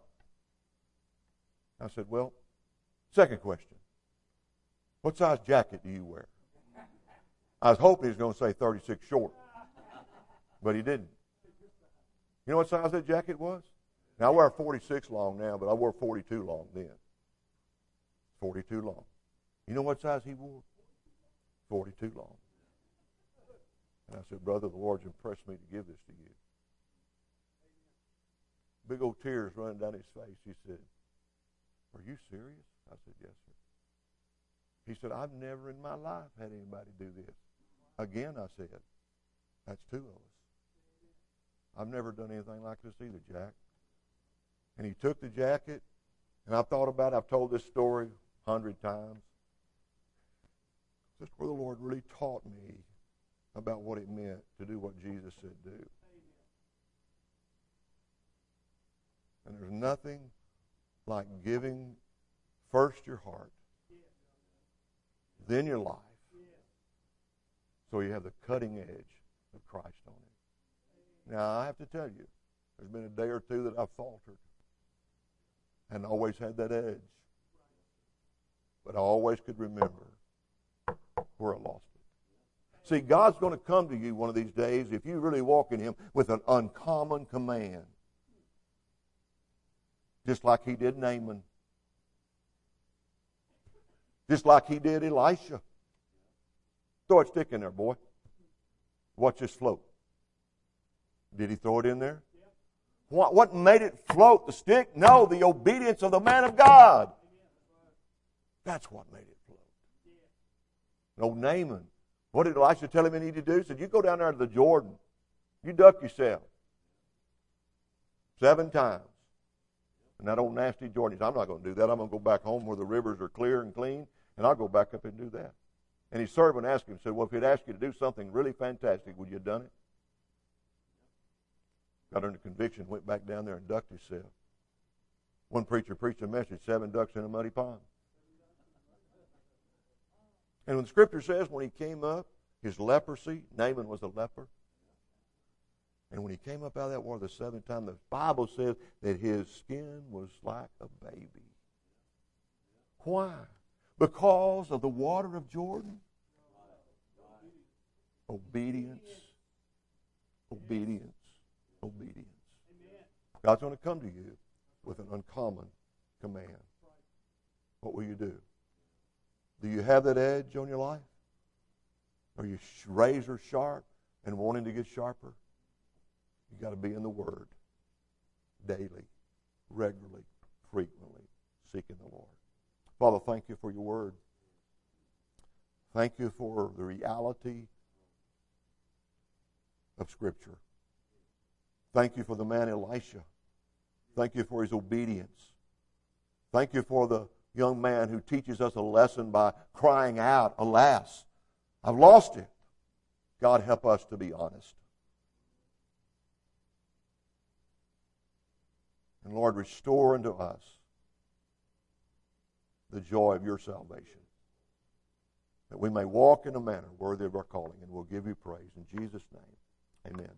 I said, well, second question. What size jacket do you wear? I was hoping he was going to say thirty-six short, but he didn't. You know what size that jacket was? Now, I wear forty-six long now, but I wore forty-two long then. forty-two long. You know what size he wore? forty-two long. And I said, brother, the Lord's impressed me to give this to you. Big old tears running down his face. He said, are you serious? I said, yes, sir. He said, I've never in my life had anybody do this. Again, I said, that's two of us. I've never done anything like this either, Jack. And he took the jacket, and I thought about it. I've told this story a hundred times. Just where the Lord really taught me about what it meant to do what Jesus said do. And there's nothing like giving first your heart, then your life, so you have the cutting edge of Christ on it. Now, I have to tell you, there's been a day or two that I've faltered and always had that edge. But I always could remember where I lost it. See, God's going to come to you one of these days, if you really walk in Him, with an uncommon command. Just like He did Naaman. Just like He did Elisha. Throw a stick in there, boy. Watch this float. Did he throw it in there? What, what made it float? The stick? No, the obedience of the man of God. That's what made it float. And old Naaman, what did Elisha tell him he needed to do? He said, you go down there to the Jordan. You duck yourself. Seven times. And that old nasty Jordan, he said, I'm not going to do that. I'm going to go back home where the rivers are clear and clean, and I'll go back up and do that. And his servant asked him, said, well, if he'd asked you to do something really fantastic, would you have done it? Got under conviction, went back down there and ducked himself. One preacher preached a message, seven ducks in a muddy pond. And when the scripture says when he came up, his leprosy, Naaman was a leper. And when he came up out of that water the seventh time, the Bible says that his skin was like a baby. Why? Because of the water of Jordan? Obedience. Obedience. Obedience. God's going to come to you with an uncommon command. What will you do? Do you have that edge on your life? Are you razor sharp and wanting to get sharper? You've got to be in the Word daily, regularly, frequently, seeking the Lord. Father, thank you for your Word. Thank you for the reality of Scripture. Thank you for the man Elisha. Thank you for his obedience. Thank you for the young man who teaches us a lesson by crying out, alas, I've lost it. God, help us to be honest. And Lord, restore unto us the joy of your salvation, that we may walk in a manner worthy of our calling, and we'll give you praise. In Jesus' name, amen.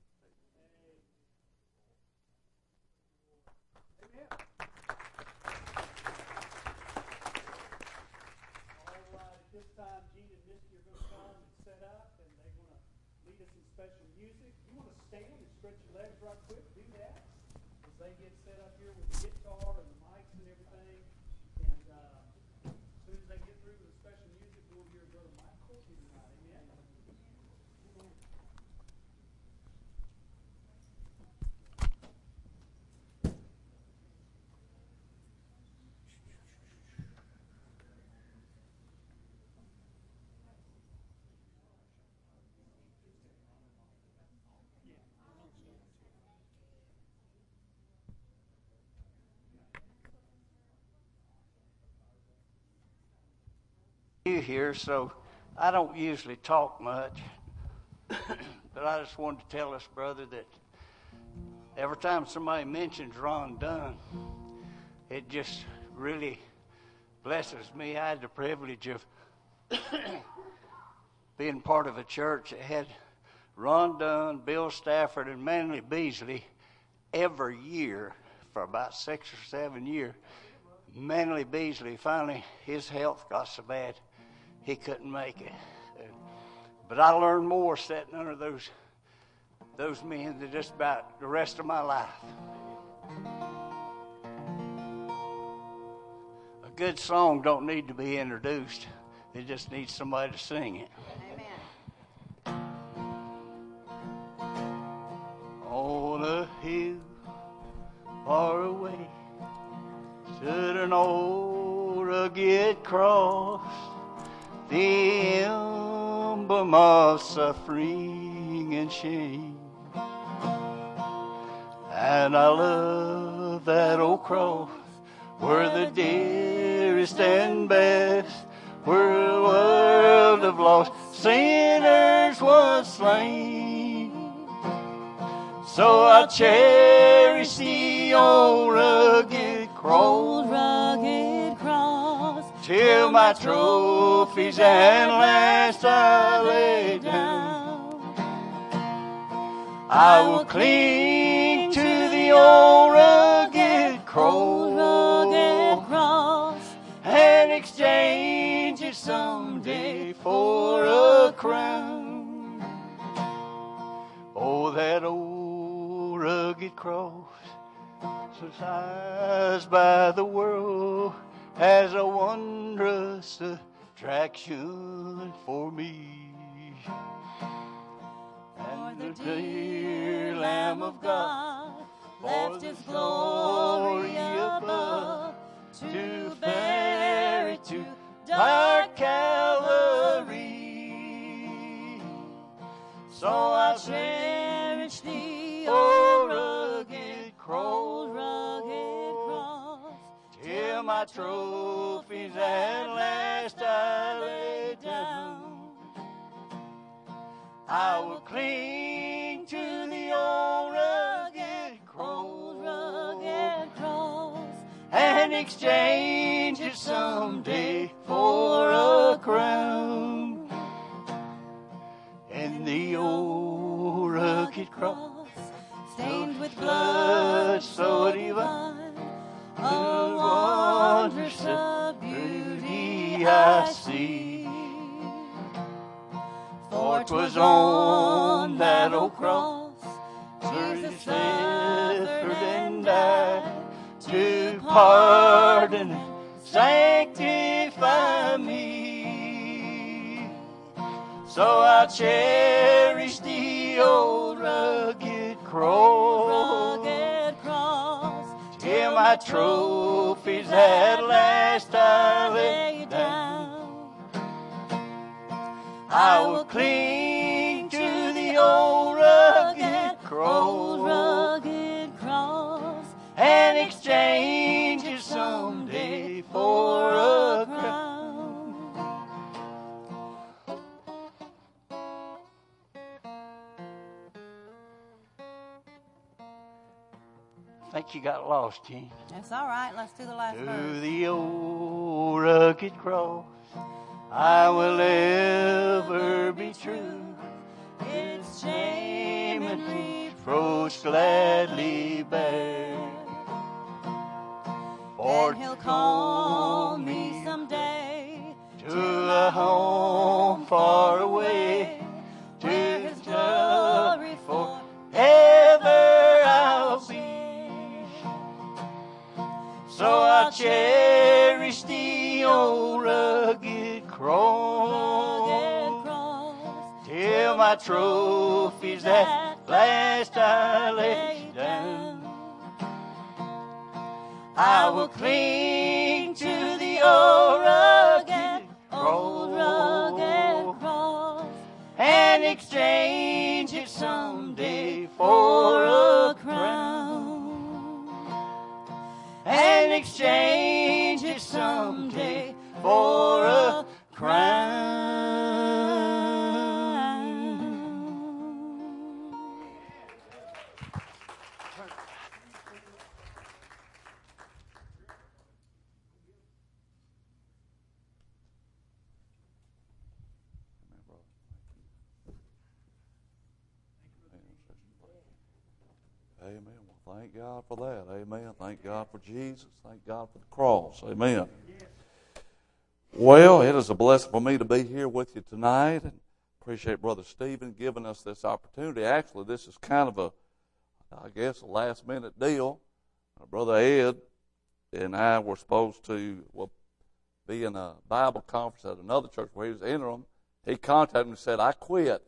New here, so I don't usually talk much, but I just wanted to tell this brother that every time somebody mentions Ron Dunn, it just really blesses me. I had the privilege of being part of a church that had Ron Dunn, Bill Stafford, and Manley Beasley every year for about six or seven years. Manley Beasley, finally, his health got so bad he couldn't make it. But I learned more sitting under those those men than just about the rest of my life. A good song don't need to be introduced. It just needs somebody to sing it. Amen. On a hill far away stood an old rugged cross, the emblem of suffering and shame. And I love that old cross, where the dearest and best, where a world of lost sinners was slain. So I cherish the old rugged cross, rugged cross, till my trophies and last I lay down. I will cling to the old rugged cross, rugged cross, and exchange it someday for a crown. Oh, that old rugged cross, despised by the world, has a wondrous attraction for me. And the dear Lamb of God left His glory above to bear it to dark Calvary. So I cherish the old rugged cross, rugged cross, till my trophies at last I lay down. I will cling to the old rugged cross, rugged cross, and exchange it someday for a crown. And the old rugged cross, stained with blood so divine, a wondrous of beauty I see. For 'twas on that old cross Jesus suffered and died to pardon and sanctify me. So I cherish the old rugged cross, rugged cross, till my trophies at last I lay down. I will cling to the old rugged old cross rugged cross, and exchange it someday for a crown. I think you got lost, King. That's all right. Let's do the last To verse. the old rugged cross I will ever be true. Its shame and Reproach gladly bear. For and He'll call me someday to a home far away, to where His His glory glory forever I'll be. So I cherish the old rugged cross, rugged cross, till my trophies at last I lay down. I will cling to the old rugged, old rugged cross, and exchange it someday for a crown. And exchange it someday for a crown. Amen. Well, thank God for that. Amen. Thank God for Jesus. Thank God for the cross. Amen. Well, it is a blessing for me to be here with you tonight, and appreciate Brother Stephen giving us this opportunity. Actually, this is kind of a, I guess, a last-minute deal. Uh, Brother Ed and I were supposed to well, be in a Bible conference at another church where he was interim. He contacted me and said, I quit.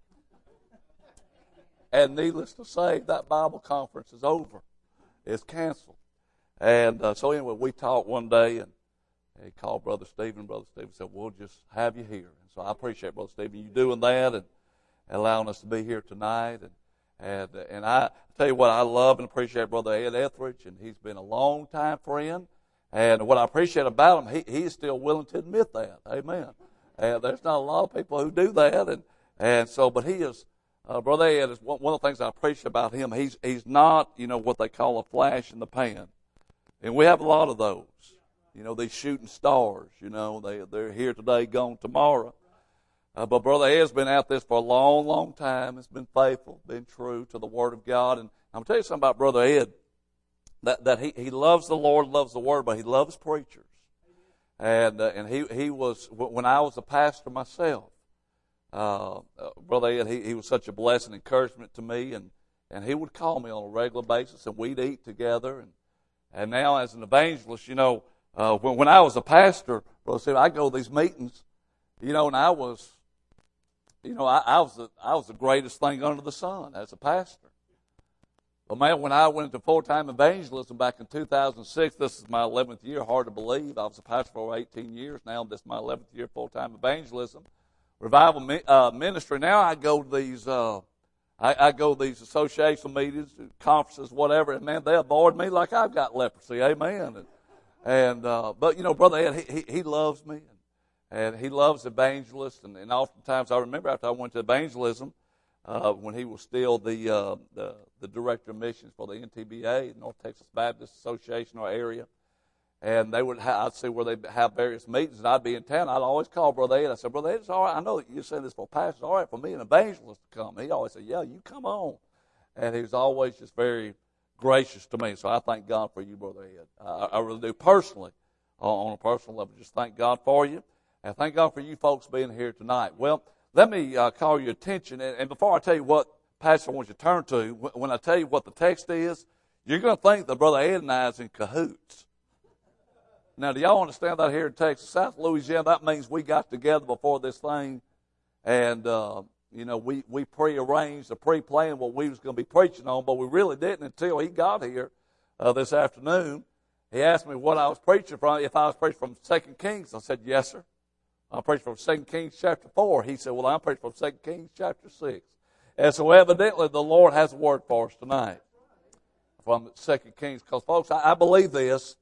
And needless to say, that Bible conference is over. It's canceled. And uh, so anyway, we talked one day, and he called Brother Stephen. Brother Stephen said, we'll just have you here. And so I appreciate, Brother Stephen, you doing that and allowing us to be here tonight. And and and I tell you what, I love and appreciate Brother Ed Etheridge, and he's been a long-time friend. And what I appreciate about him, he he's still willing to admit that. Amen. And there's not a lot of people who do that. And, and so, but he is, Uh, Brother Ed is one, one of the things I appreciate about him. He's he's not, you know, what they call a flash in the pan, and we have a lot of those. You know, these shooting stars. You know, they they're here today, gone tomorrow. Uh, but Brother Ed's been out this for a long, long time. He's been faithful, been true to the Word of God. And I'm gonna tell you something about Brother Ed. That that he he loves the Lord, loves the Word, but he loves preachers. And uh, and he he was when I was a pastor myself. Uh, uh, Brother Ed, he, he was such a blessing, encouragement to me, and, and he would call me on a regular basis, and we'd eat together. And and now as an evangelist, you know, uh, when when I was a pastor, Brother Steve, I go to these meetings, you know, and I was you know, I, I was the, I was the greatest thing under the sun as a pastor. But man, when I went into full-time evangelism back in two thousand six, this is my eleventh year, hard to believe. I was a pastor for eighteen years now. This is my eleventh year full-time evangelism. Revival uh, ministry. Now I go to these, uh, I, I go to these association meetings, conferences, whatever, and man, they avoid me like I've got leprosy. Amen. And, and uh, but you know, Brother Ed, he, he, he loves me, and, and he loves evangelists, and, and oftentimes I remember after I went to evangelism, Uh, when he was still the, uh, the the director of missions for the N T B A, North Texas Baptist Association or area, and they would ha- I'd see where they have various meetings, and I'd be in town. I'd always call Brother Ed. I said, Brother Ed, it's all right. I know that you said this for pastors. It's all right for me, an evangelist, to come. And he always said, yeah, you come on. And he was always just very gracious to me. So I thank God for you, Brother Ed. I, I really do personally, uh, on a personal level. Just thank God for you, and thank God for you folks being here tonight. Well, let me uh, call your attention, and, and before I tell you what Pastor wants you to turn to, when I tell you what the text is, you're going to think that Brother Ed and I is in cahoots. Now, do y'all understand that here in Texas, South Louisiana, that means we got together before this thing, and, uh, you know, we, we prearranged or pre-planned what we was going to be preaching on, but we really didn't until he got here uh, this afternoon. He asked me what I was preaching from, if I was preaching from Second Kings. I said, yes, sir. I'm preaching from Second Kings chapter four. He said, well, I'm preaching from Second Kings chapter six. And so evidently the Lord has a word for us tonight from Second Kings. Because, folks, I, I believe this.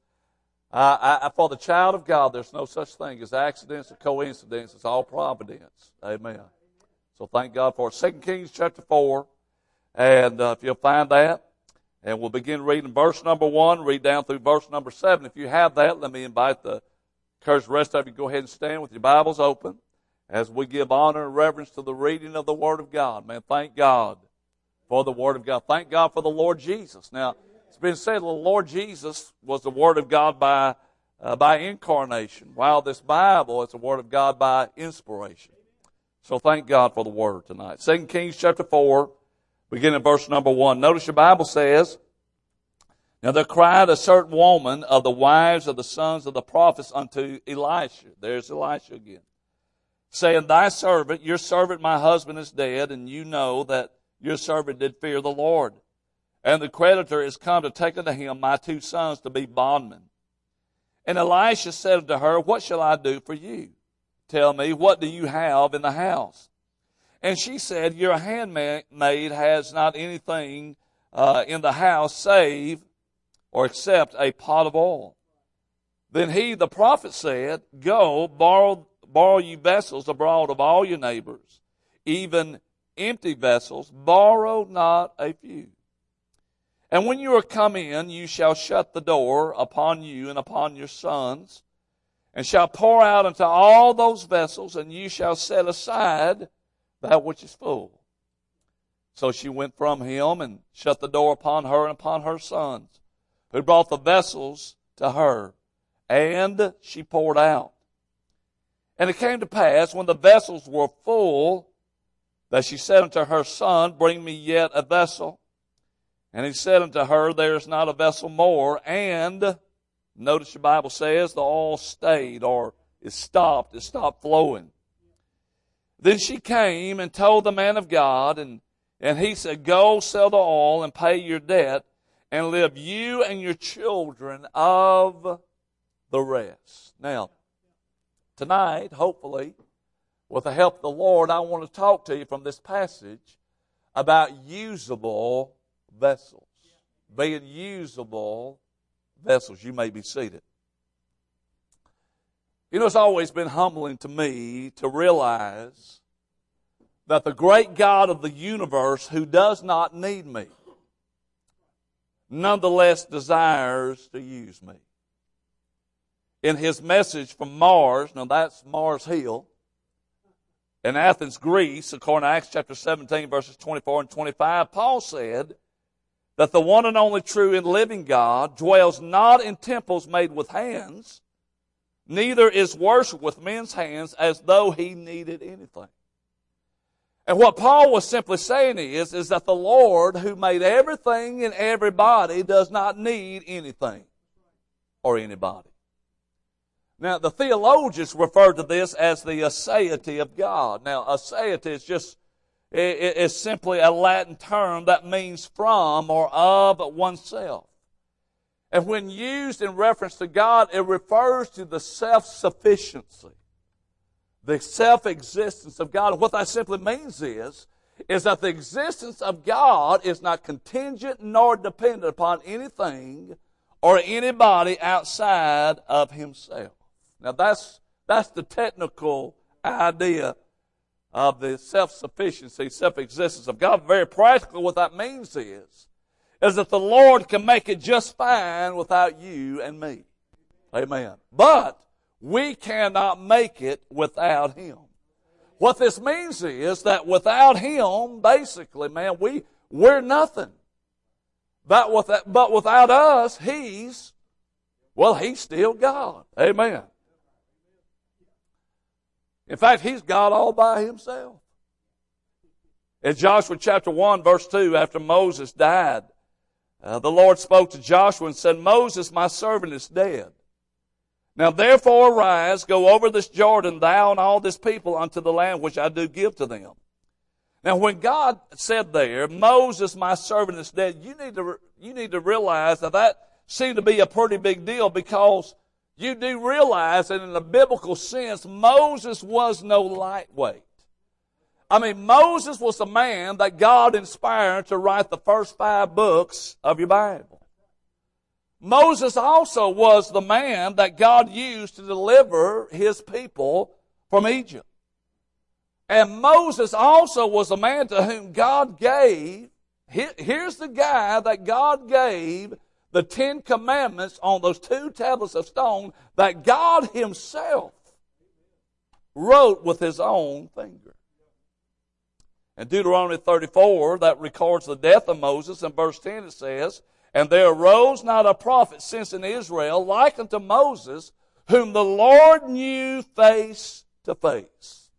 I, I, for the child of God, there's no such thing as accidents or coincidence. It's all providence. Amen. So thank God for it. Second Kings chapter four. And uh, if you'll find that. And we'll begin reading verse number one, read down through verse number seven. If you have that, let me invite the encourage the rest of you to go ahead and stand with your Bibles open as we give honor and reverence to the reading of the Word of God. Man, thank God for the Word of God. Thank God for the Lord Jesus. Now, it's been said the Lord Jesus was the Word of God by uh, by incarnation, while this Bible is the Word of God by inspiration. So thank God for the Word tonight. Second Kings chapter four, beginning at verse number one. Notice your Bible says, now there cried a certain woman of the wives of the sons of the prophets unto Elisha. There's Elisha again. Saying, thy servant, your servant my husband is dead, and you know that your servant did fear the Lord. And the creditor is come to take unto him my two sons to be bondmen. And Elisha said unto her, what shall I do for you? Tell me, what do you have in the house? And she said, your handmaid has not anything uh, in the house save or except a pot of oil. Then he, the prophet, said, go, borrow, borrow you vessels abroad of all your neighbors, even empty vessels, borrow not a few. And when you are come in, you shall shut the door upon you and upon your sons, and shall pour out into all those vessels, and you shall set aside that which is full. So she went from him and shut the door upon her and upon her sons, who brought the vessels to her, and she poured out. And it came to pass, when the vessels were full, that she said unto her son, bring me yet a vessel. And he said unto her, there is not a vessel more. And, notice your Bible says, the oil stayed, or is stopped, it stopped flowing. Then she came and told the man of God, and, and he said, go sell the oil and pay your debt, and live you and your children of the rest. Now, tonight, hopefully, with the help of the Lord, I want to talk to you from this passage about usable vessels. Being usable vessels. You may be seated. You know, it's always been humbling to me to realize that the great God of the universe, who does not need me, nonetheless desires to use me. In his message from Mars, now that's Mars Hill, in Athens, Greece, according to Acts chapter seventeen, verses twenty-four and twenty-five, Paul said that the one and only true and living God dwells not in temples made with hands, neither is worship with men's hands as though he needed anything. And what Paul was simply saying is, is that the Lord, who made everything and everybody, does not need anything or anybody. Now, the theologians refer to this as the aseity of God. Now, aseity is just, it is simply a Latin term that means from or of oneself. And when used in reference to God, it refers to the self-sufficiency, the self-existence of God. And what that simply means is, is that the existence of God is not contingent nor dependent upon anything or anybody outside of Himself. Now that's, that's the technical idea of the self-sufficiency, self-existence of God. Very practically, what that means is, is that the Lord can make it just fine without you and me. Amen. But we cannot make it without Him. What this means is that without Him, basically, man, we, we're nothing. But without, but without us, He's, well, He's still God. Amen. In fact, He's God all by Himself. In Joshua chapter one, verse two, after Moses died, uh, the Lord spoke to Joshua and said, Moses, my servant, is dead. Now therefore arise, go over this Jordan, thou and all this people, unto the land which I do give to them. Now when God said there, Moses, my servant, is dead, you need to, you need to realize that that seemed to be a pretty big deal, because you do realize that in a biblical sense, Moses was no lightweight. I mean, Moses was the man that God inspired to write the first five books of your Bible. Moses also was the man that God used to deliver His people from Egypt. And Moses also was the man to whom God gave, here's the guy that God gave the Ten Commandments on those two tablets of stone that God Himself wrote with His own finger. In Deuteronomy thirty-four, that records the death of Moses. In verse ten it says, and there arose not a prophet since in Israel like unto Moses, whom the Lord knew face to face.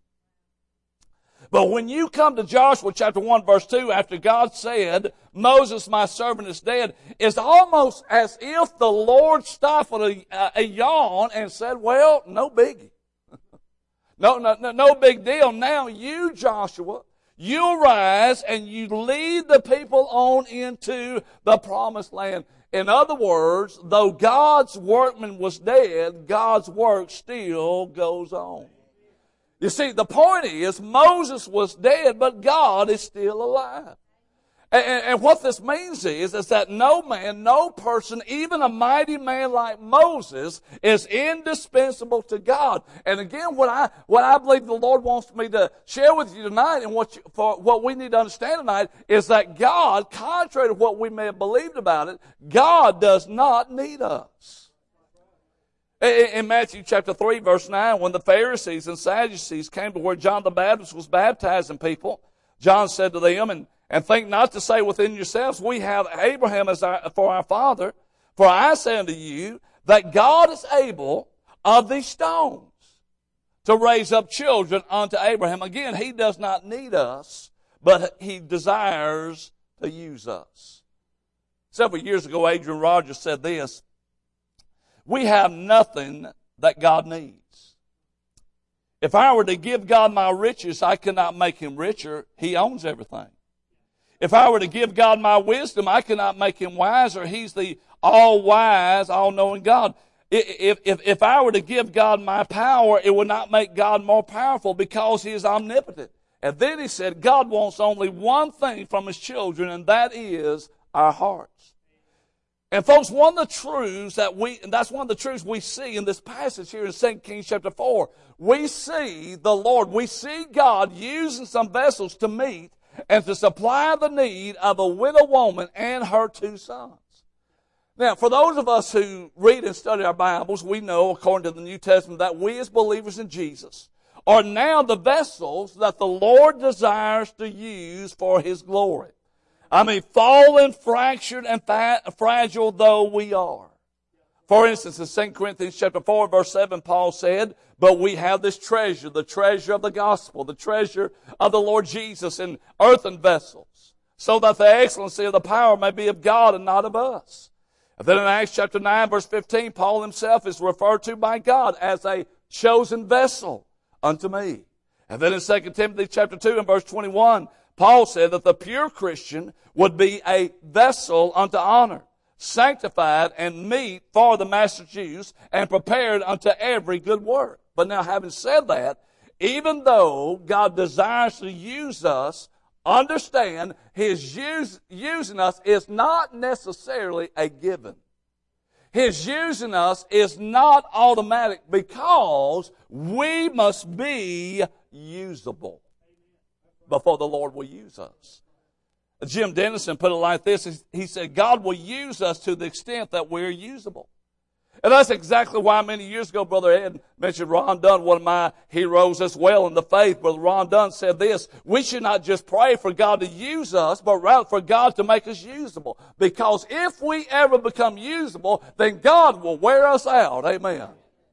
But when you come to Joshua chapter one, verse two, after God said, Moses, my servant, is dead, it's almost as if the Lord stifled a, a yawn and said, well, no biggie. no, no, no, no big deal. Now you, Joshua, you rise and you lead the people on into the promised land. In other words, though God's workman was dead, God's work still goes on. You see, the point is, Moses was dead, but God is still alive. And, and what this means is, is that no man, no person, even a mighty man like Moses, is indispensable to God. And again, what I, what I believe the Lord wants me to share with you tonight, and what you, for what we need to understand tonight, is that God, contrary to what we may have believed about it, God does not need us. In Matthew chapter three, verse nine, when the Pharisees and Sadducees came to where John the Baptist was baptizing people, John said to them, and And think not to say within yourselves, we have Abraham as our, for our father. For I say unto you that God is able of these stones to raise up children unto Abraham. Again, He does not need us, but He desires to use us. Several years ago, Adrian Rogers said this, we have nothing that God needs. If I were to give God my riches, I cannot make Him richer. He owns everything. If I were to give God my wisdom, I cannot make Him wiser. He's the all-wise, all-knowing God. If, if, if I were to give God my power, it would not make God more powerful, because He is omnipotent. And then he said, God wants only one thing from His children, and that is our hearts. And folks, one of the truths that we, and that's one of the truths we see in this passage here in Second Kings chapter four. We see the Lord, we see God using some vessels to meet and to supply the need of a widow woman and her two sons. Now, for those of us who read and study our Bibles, we know, according to the New Testament, that we as believers in Jesus are now the vessels that the Lord desires to use for His glory. I mean, fallen, fractured, and fragile though we are. For instance, in Second Corinthians chapter four, verse seven, Paul said, but we have this treasure, the treasure of the gospel, the treasure of the Lord Jesus in earthen vessels, so that the excellency of the power may be of God and not of us. And then in Acts chapter nine, verse fifteen, Paul himself is referred to by God as a chosen vessel unto me. And then in Second Timothy chapter two and verse twenty-one, Paul said that the pure Christian would be a vessel unto honor, sanctified and meet for the master's use, and prepared unto every good work. But now, having said that, even though God desires to use us, understand His use, using us is not necessarily a given. His using us is not automatic because we must be usable before the Lord will use us. Jim Dennison put it like this. He said, God will use us to the extent that we're usable. And that's exactly why many years ago, Brother Ed mentioned Ron Dunn, one of my heroes as well in the faith. Brother Ron Dunn said this: we should not just pray for God to use us, but rather for God to make us usable. Because if we ever become usable, then God will wear us out. Amen.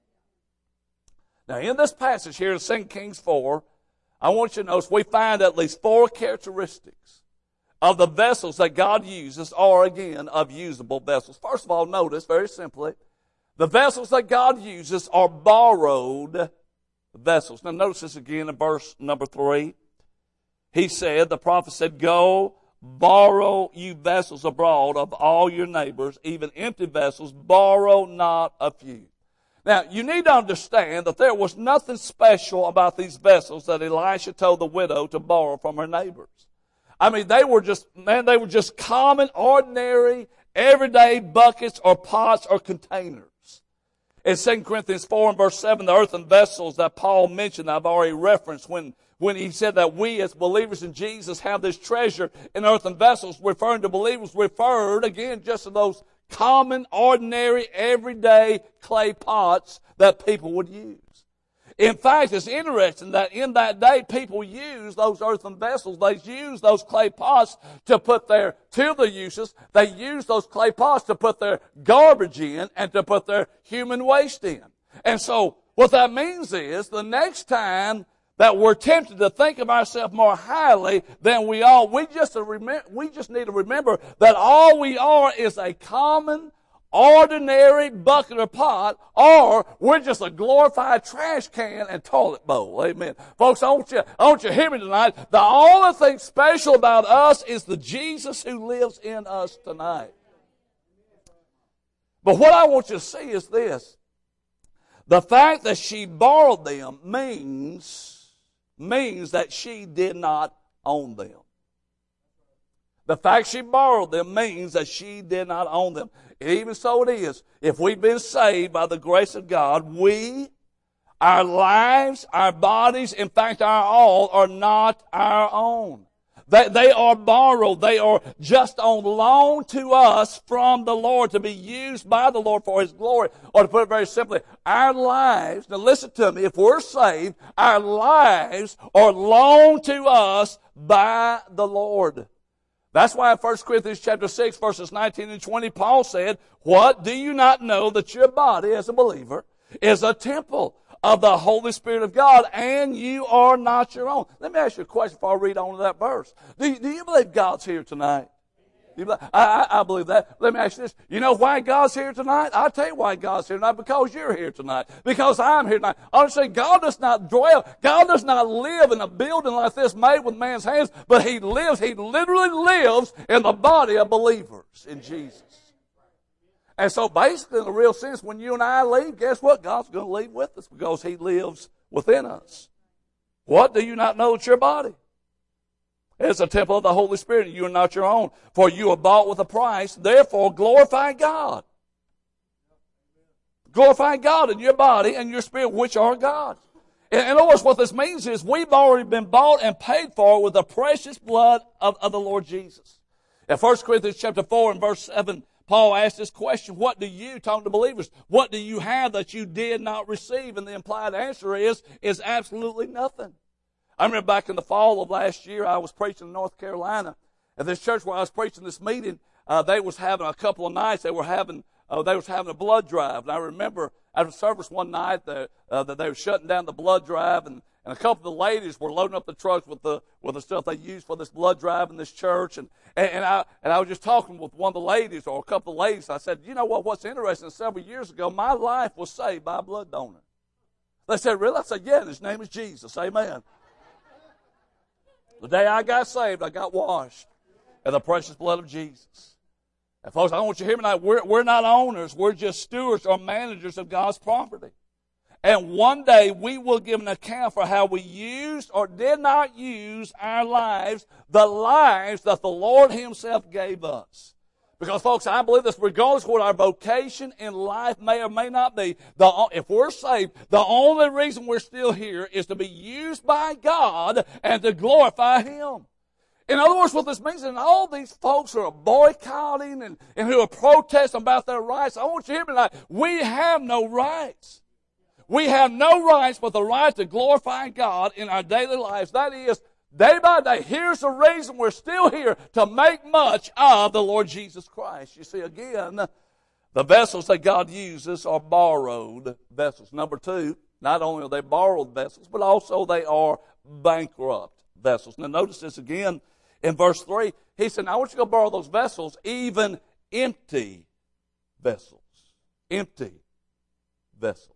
Now, in this passage here in Second Kings four, I want you to notice we find at least four characteristics of the vessels that God uses, or again, of usable vessels. First of all, notice very simply, the vessels that God uses are borrowed vessels. Now notice this again in verse number three. He said, the prophet said, go, borrow you vessels abroad of all your neighbors, even empty vessels, borrow not a few. Now, you need to understand that there was nothing special about these vessels that Elisha told the widow to borrow from her neighbors. I mean, they were just, man, they were just common, ordinary, everyday buckets or pots or containers. In Second Corinthians four and verse seven, the earthen vessels that Paul mentioned, I've already referenced when, when he said that we as believers in Jesus have this treasure in earthen vessels, referring to believers, referred again just to those common, ordinary, everyday clay pots that people would use. In fact, it's interesting that in that day, people used those earthen vessels. They used those clay pots to put their, to the uses, they used those clay pots to put their garbage in and to put their human waste in. And so, what that means is, the next time that we're tempted to think of ourselves more highly than we are, we just, we just need to remember that all we are is a common, ordinary bucket or pot, or we're just a glorified trash can and toilet bowl. Amen. Folks, I want you, I want you to hear me tonight. The only thing special about us is the Jesus who lives in us tonight. But what I want you to see is this. The fact that she borrowed them means, means that she did not own them. The fact she borrowed them means that she did not own them. And even so it is. If we've been saved by the grace of God, we, our lives, our bodies, in fact our all, are not our own. They, they are borrowed. They are just on loan to us from the Lord to be used by the Lord for His glory. Or to put it very simply, our lives, now listen to me, if we're saved, our lives are loaned to us by the Lord. That's why in First Corinthians chapter six, verses nineteen and twenty, Paul said, what, do you not know that your body as a believer is a temple of the Holy Spirit of God, and you are not your own? Let me ask you a question before I read on to that verse. Do you, do you believe God's here tonight? Do you believe, I, I, I believe that. Let me ask you this. You know why God's here tonight? I'll tell you why God's here tonight. Because you're here tonight. Because I'm here tonight. Honestly, God does not dwell. God does not live in a building like this made with man's hands, but He lives, He literally lives in the body of believers in Jesus. And so basically, in the real sense, when you and I leave, guess what? God's going to leave with us because He lives within us. What? Do you not know it's your body? It's a temple of the Holy Spirit, and you are not your own. For you are bought with a price, therefore glorify God. Glorify God in your body and your spirit, which are God's. In other words, what this means is we've already been bought and paid for with the precious blood of, of the Lord Jesus. In First Corinthians chapter four and verse seven, Paul asked this question, what do you, talking to believers, what do you have that you did not receive? And the implied answer is, is absolutely nothing. I remember back in the fall of last year, I was preaching in North Carolina. At this church where I was preaching this meeting, uh, they was having a couple of nights, they were having, uh, they was having a blood drive. And I remember after service one night that, uh, that they were shutting down the blood drive, and, And a couple of the ladies were loading up the trucks with the with the stuff they used for this blood drive in this church. And, and, and I and I was just talking with one of the ladies, or a couple of ladies. I said, you know what, what's interesting, several years ago, my life was saved by a blood donor. They said, really? I said, yeah, and his name is Jesus. Amen. The day I got saved, I got washed in the precious blood of Jesus. And folks, I want you to hear me tonight. We're, we're not owners. We're just stewards or managers of God's property. And one day we will give an account for how we used or did not use our lives, the lives that the Lord Himself gave us. Because, folks, I believe this, regardless of what our vocation in life may or may not be, the, if we're saved, the only reason we're still here is to be used by God and to glorify Him. In other words, what this means is all these folks who are boycotting and, and who are protesting about their rights, I want you to hear me tonight, we have no rights. We have no rights but the right to glorify God in our daily lives. That is, day by day, here's the reason we're still here, to make much of the Lord Jesus Christ. You see, again, the vessels that God uses are borrowed vessels. Number two, not only are they borrowed vessels, but also they are bankrupt vessels. Now notice this again in verse three. He said, now I want you to go borrow those vessels, even empty vessels. Empty vessels.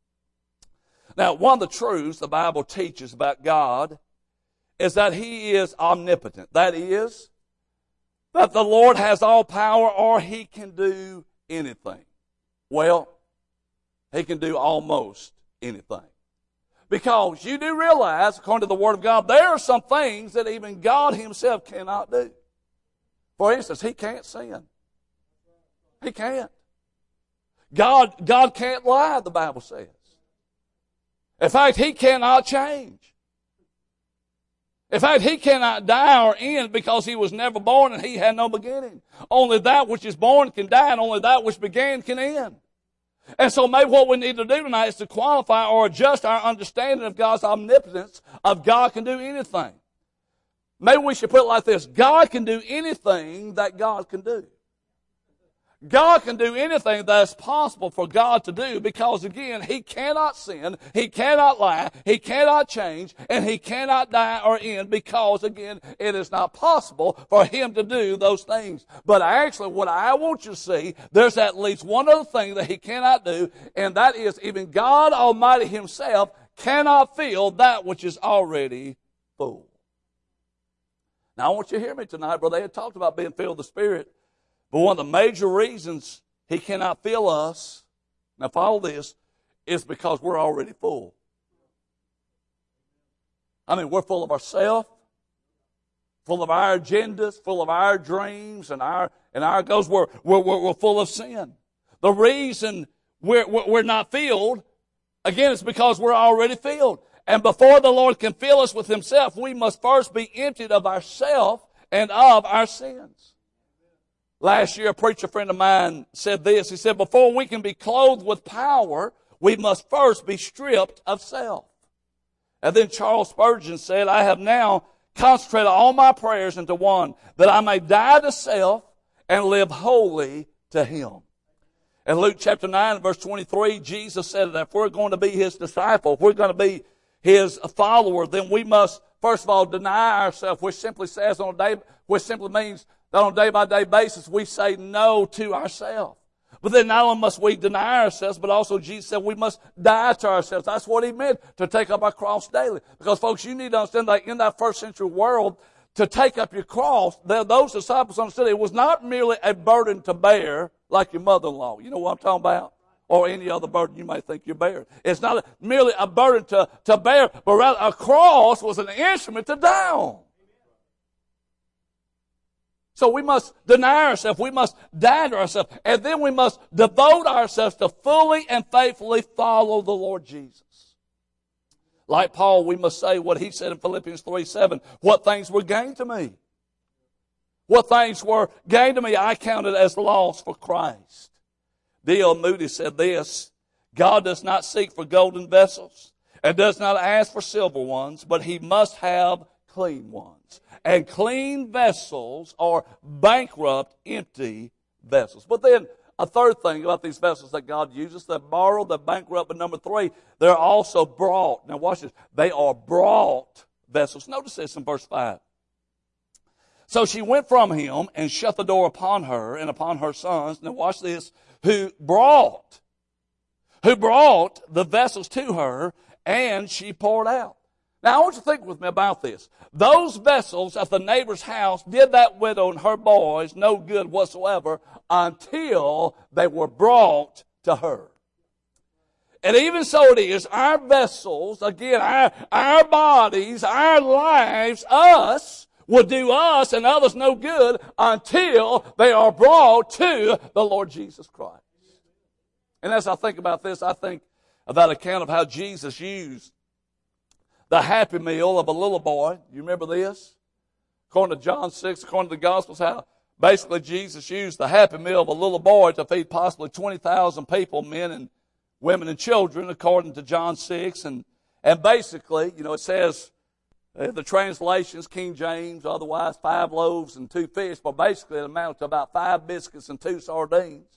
Now, one of the truths the Bible teaches about God is that He is omnipotent. That is, that the Lord has all power, or He can do anything. Well, He can do almost anything. Because you do realize, according to the Word of God, there are some things that even God Himself cannot do. For instance, He can't sin. He can't. God, God can't lie, the Bible says. In fact, He cannot change. In fact, He cannot die or end because He was never born and He had no beginning. Only that which is born can die, and only that which began can end. And so maybe what we need to do tonight is to qualify or adjust our understanding of God's omnipotence, of God can do anything. Maybe we should put it like this: God can do anything that God can do. God can do anything that is possible for God to do, because again, He cannot sin, He cannot lie, He cannot change, and He cannot die or end, because again, it is not possible for Him to do those things. But actually, what I want you to see, there's at least one other thing that He cannot do, and that is even God Almighty Himself cannot fill that which is already full. Now I want you to hear me tonight, brother. They had talked about being filled with the Spirit. But one of the major reasons He cannot fill us, now follow this, is because we're already full. I mean, we're full of ourselves, full of our agendas, full of our dreams and our and our goals. We're, we're, we're full of sin. The reason we're, we're not filled, again, is because we're already filled. And before the Lord can fill us with Himself, we must first be emptied of ourselves and of our sins. Last year, a preacher friend of mine said this. He said, before we can be clothed with power, we must first be stripped of self. And then Charles Spurgeon said, I have now concentrated all my prayers into one, that I may die to self and live wholly to Him. In Luke chapter nine, verse twenty-three, Jesus said that if we're going to be His disciple, if we're going to be His follower, then we must, first of all, deny ourselves, which simply says on a day, which simply means that on a day-by-day basis, we say no to ourselves. But then not only must we deny ourselves, but also Jesus said we must die to ourselves. That's what He meant, to take up our cross daily. Because, folks, you need to understand that in that first century world, to take up your cross, those disciples understood it was not merely a burden to bear like your mother-in-law. You know what I'm talking about? Or any other burden you might think you're bearing. It's not a, merely a burden to, to bear, but rather a cross was an instrument to die on. So we must deny ourselves, we must die to ourselves, and then we must devote ourselves to fully and faithfully follow the Lord Jesus. Like Paul, we must say what he said in Philippians three seven, what things were gain to me? What things were gain to me, I counted as loss for Christ. D L Moody said this, God does not seek for golden vessels and does not ask for silver ones, but He must have clean ones. And clean vessels are bankrupt, empty vessels. But then a third thing about these vessels that God uses. They're borrowed, they're bankrupt, but number three, they're also brought. Now watch this. They are brought vessels. Notice this in verse five. So she went from him and shut the door upon her and upon her sons. Now watch this. Who brought, who brought the vessels to her, and she poured out. Now I want you to think with me about this. Those vessels at the neighbor's house did that widow and her boys no good whatsoever until they were brought to her. And even so it is, our vessels, again, our, our bodies, our lives, us, will do us and others no good until they are brought to the Lord Jesus Christ. And as I think about this, I think of that account of how Jesus used the happy meal of a little boy. You remember this? According to John six, according to the Gospels, how basically Jesus used the happy meal of a little boy to feed possibly twenty thousand people, men and women and children, according to John six. And, and basically, you know, it says, uh, the translations, King James, otherwise five loaves and two fish, but basically it amounted to about five biscuits and two sardines.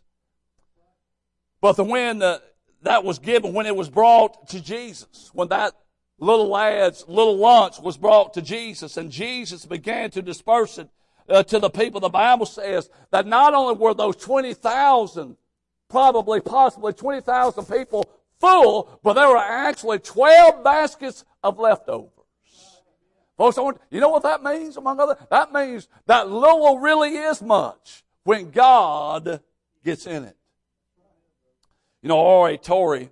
But the, when uh, that was given, when it was brought to Jesus, when that little lad's little lunch was brought to Jesus, and Jesus began to disperse it uh, to the people, the Bible says that not only were those twenty thousand, probably, possibly twenty thousand people full, but there were actually twelve baskets of leftovers. Folks, I want, you know what that means, among other? That means that little really is much when God gets in it. You know, R A Torrey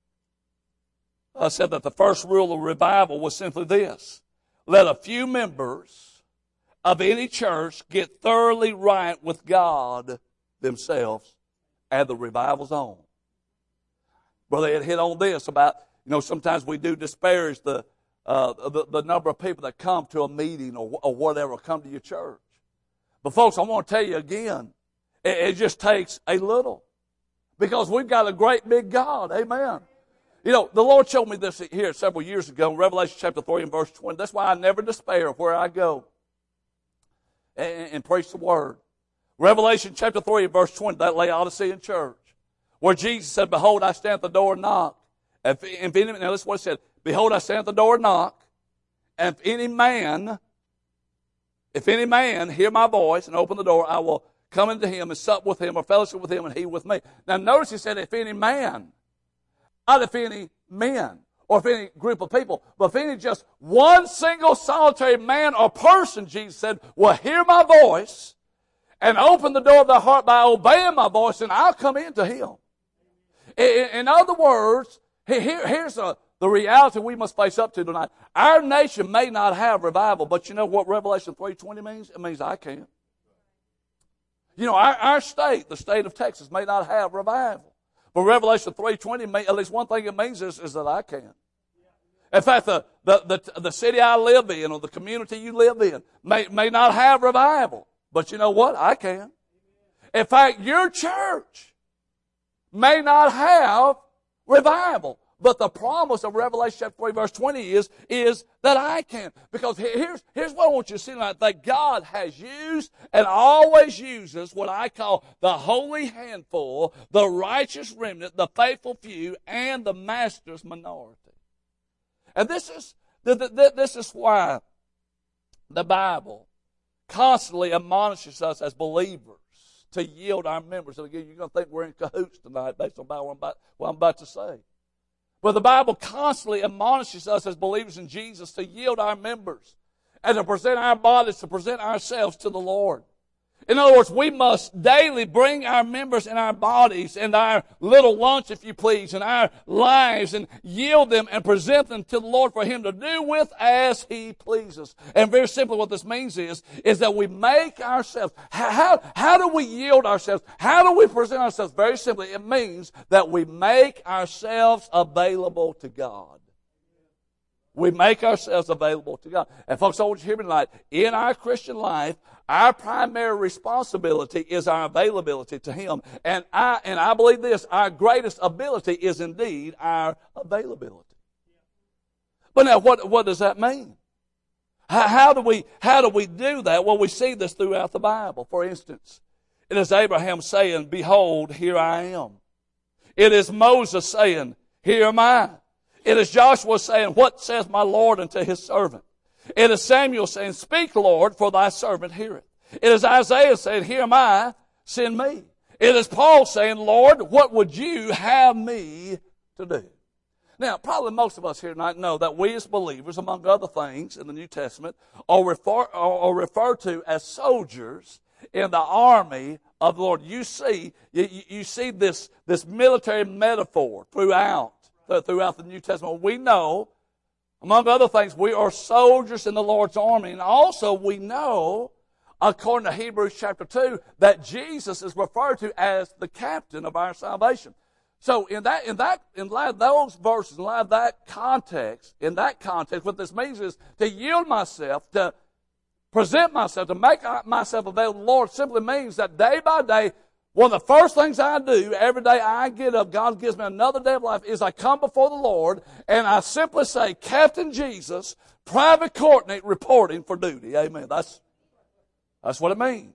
uh, said that the first rule of revival was simply this: let a few members of any church get thoroughly right with God themselves, and the revival's on. Brother Ed hit on this about, you know, sometimes we do disparage the Uh, the, the number of people that come to a meeting or, or whatever, come to your church. But folks, I want to tell you again, it, it just takes a little. Because we've got a great big God. Amen. You know, the Lord showed me this here several years ago in Revelation chapter three and verse twenty. That's why I never despair of where I go and, and preach the Word. Revelation chapter three and verse twenty, that Laodicean church, where Jesus said, behold, I stand at the door and knock. If, if any, now listen to what he said. Behold, I stand at the door and knock, and if any man, if any man hear my voice and open the door, I will come into him and sup with him or fellowship with him and he with me. Now notice he said, if any man, not if any men or if any group of people, but if any just one single solitary man or person, Jesus said, will hear my voice and open the door of their heart by obeying my voice, and I'll come into him. In, in other words, here, here's a The reality we must face up to tonight. Our nation may not have revival, but you know what Revelation three twenty means? It means I can. You know, our, our state, the state of Texas, may not have revival. But Revelation three twenty, may, at least one thing it means is, is that I can. In fact, the, the, the, the city I live in or the community you live in may, may not have revival. But you know what? I can. In fact, your church may not have revival. But the promise of Revelation chapter three verse twenty is, is that I can. Because here's, here's what I want you to see tonight. That God has used and always uses what I call the holy handful, the righteous remnant, the faithful few, and the master's minority. And this is, this is why the Bible constantly admonishes us as believers to yield our members. And again, you're going to think we're in cahoots tonight based on what I'm about, what I'm about to say. But the Bible constantly admonishes us as believers in Jesus to yield our members and to present our bodies, to present ourselves to the Lord. In other words, we must daily bring our members and our bodies and our little lunch, if you please, and our lives and yield them and present them to the Lord for Him to do with as He pleases. And very simply what this means is, is that we make ourselves, how, how do we yield ourselves? How do we present ourselves? Very simply, it means that we make ourselves available to God. We make ourselves available to God. And folks, I want you to hear me tonight. In our Christian life, our primary responsibility is our availability to Him. And I, and I believe this, our greatest ability is indeed our availability. But now, what, what does that mean? How, how do we, how do we do that? Well, we see this throughout the Bible. For instance, It is Abraham saying, behold, here I am. It is Moses saying, here am I. It is Joshua saying, what saith my Lord unto his servant? It is Samuel saying, speak, Lord, for thy servant heareth. It is Isaiah saying, here am I, send me. It is Paul saying, Lord, what would you have me to do? Now, probably most of us here tonight know that we as believers, among other things in the New Testament, are, refer, are referred to as soldiers in the army of the Lord. You see, you, you see this, this military metaphor throughout, throughout the New Testament. We know, among other things, we are soldiers in the Lord's army. And also we know, according to Hebrews chapter two, that Jesus is referred to as the captain of our salvation. So in that, in that, in light of those verses, in light of that context, in that context, what this means is to yield myself, to present myself, to make myself available to the Lord simply means that day by day, one of the first things I do every day I get up, God gives me another day of life, is I come before the Lord and I simply say, Captain Jesus, Private Courtney reporting for duty. Amen. That's, that's what it means.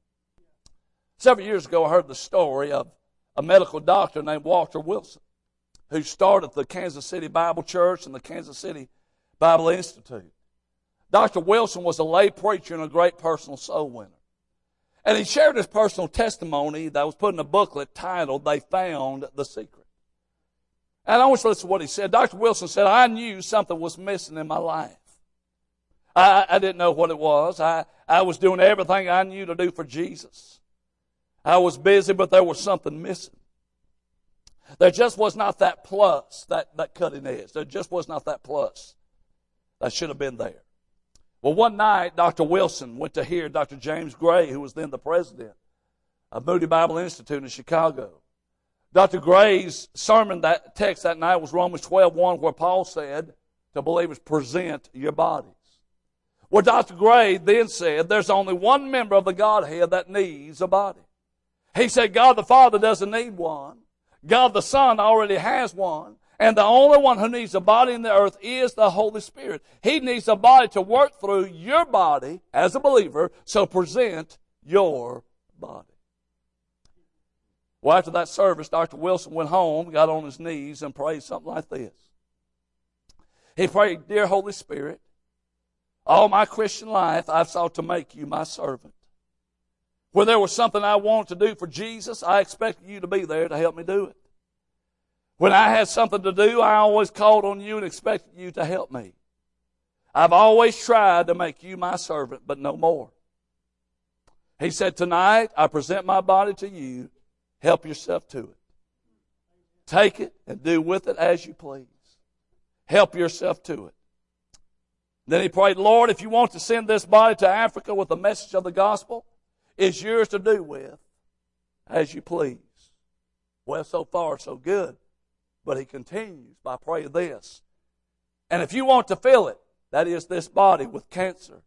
Several years ago I heard the story of a medical doctor named Walter Wilson, who started the Kansas City Bible Church and the Kansas City Bible Institute. Doctor Wilson was a lay preacher and a great personal soul winner. And he shared his personal testimony that was put in a booklet titled, They Found the Secret. And I want you to listen to what he said. Doctor Wilson said, I knew something was missing in my life. I, I didn't know what it was. I, I was doing everything I knew to do for Jesus. I was busy, but there was something missing. There just was not that plus, that, that cutting edge. There just was not that plus that should have been there. Well, one night, Doctor Wilson went to hear Doctor James Gray, who was then the president of Moody Bible Institute in Chicago. Doctor Gray's sermon, that text that night was Romans twelve one, where Paul said to believers, present your bodies. Well, Doctor Gray then said, there's only one member of the Godhead that needs a body. He said, God the Father doesn't need one. God the Son already has one. And the only one who needs a body in the earth is the Holy Spirit. He needs a body to work through your body as a believer, so present your body. Well, after that service, Doctor Wilson went home, got on his knees, and prayed something like this. He prayed, Dear Holy Spirit, all my Christian life I've sought to make you my servant. When there was something I wanted to do for Jesus, I expected you to be there to help me do it. When I had something to do, I always called on you and expected you to help me. I've always tried to make you my servant, but no more. He said, tonight I present my body to you. Help yourself to it. Take it and do with it as you please. Help yourself to it. Then he prayed, Lord, if you want to send this body to Africa with the message of the gospel, it's yours to do with as you please. Well, so far, so good. But he continues by praying this. And if you want to fill it, that is this body with cancer,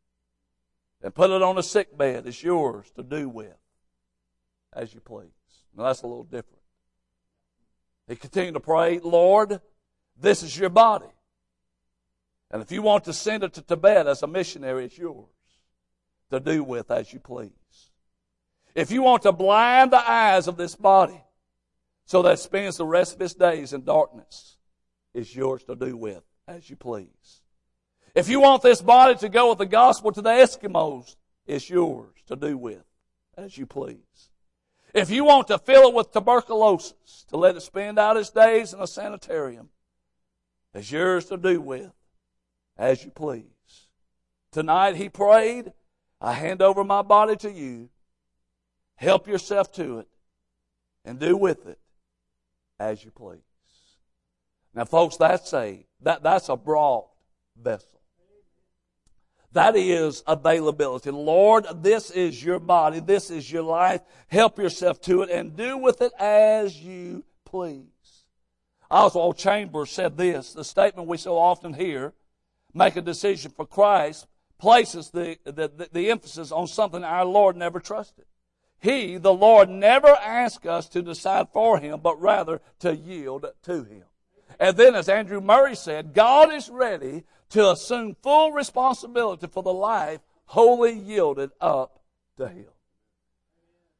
and put it on a sick bed, it's yours to do with as you please. Now that's a little different. He continued to pray, Lord, this is your body. And if you want to send it to Tibet as a missionary, it's yours to do with as you please. If you want to blind the eyes of this body so that it spends the rest of its days in darkness, it's yours to do with as you please. If you want this body to go with the gospel to the Eskimos, it's yours to do with as you please. If you want to fill it with tuberculosis, to let it spend out its days in a sanitarium, it's yours to do with as you please. Tonight he prayed, I hand over my body to you. Help yourself to it and do with it as you please. Now, folks, that's a, that, that's a broad vessel. That is availability. Lord, this is your body. This is your life. Help yourself to it and do with it as you please. Oswald Chambers said this, the statement we so often hear, make a decision for Christ, places the, the, the, the emphasis on something our Lord never trusted. He, the Lord, never asked us to decide for Him, but rather to yield to Him. And then, as Andrew Murray said, God is ready to assume full responsibility for the life wholly yielded up to Him.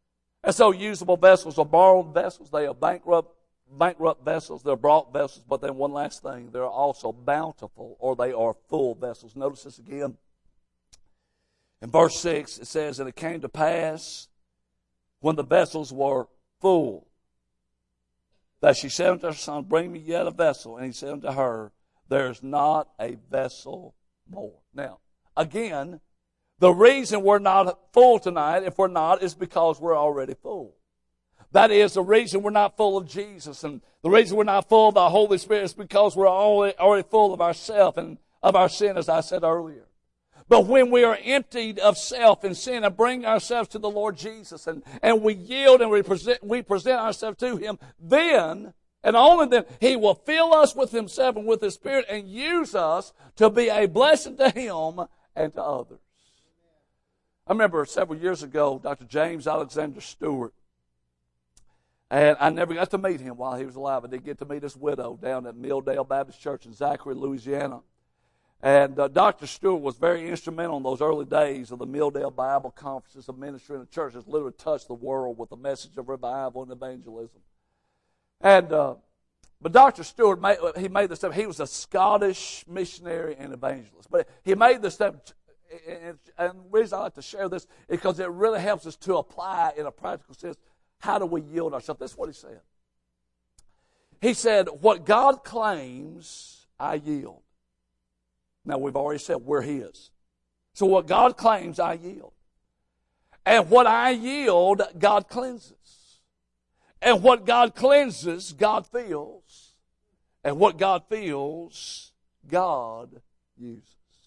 And so usable vessels are borrowed vessels. They are bankrupt, bankrupt vessels. They're brought vessels. But then one last thing, they're also bountiful, or they are full vessels. Notice this again. In verse six, it says, and it came to pass when the vessels were full, that she said unto her son, bring me yet a vessel. And he said unto her, there is not a vessel more. Now, again, the reason we're not full tonight, if we're not, is because we're already full. That is the reason we're not full of Jesus. And the reason we're not full of the Holy Spirit is because we're already, already full of ourselves and of our sin, as I said earlier. But when we are emptied of self and sin and bring ourselves to the Lord Jesus and, and we yield and we present, we present ourselves to Him, then, and only then, He will fill us with Himself and with His Spirit and use us to be a blessing to Him and to others. I remember several years ago, Doctor James Alexander Stewart, and I never got to meet him while he was alive. I did get to meet his widow down at Milldale Baptist Church in Zachary, Louisiana. And uh, Doctor Stewart was very instrumental in those early days of the Milldale Bible Conferences of ministry in the church. Has literally touched the world with the message of revival and evangelism. And uh, but Doctor Stewart, made, he made the step. He was a Scottish missionary and evangelist. But he made the step, and, and the reason I like to share this is because it really helps us to apply in a practical sense. How do we yield ourselves? This is what he said. He said, what God claims, I yield. Now, we've already said we're His. So what God claims, I yield. And what I yield, God cleanses. And what God cleanses, God fills. And what God fills, God uses.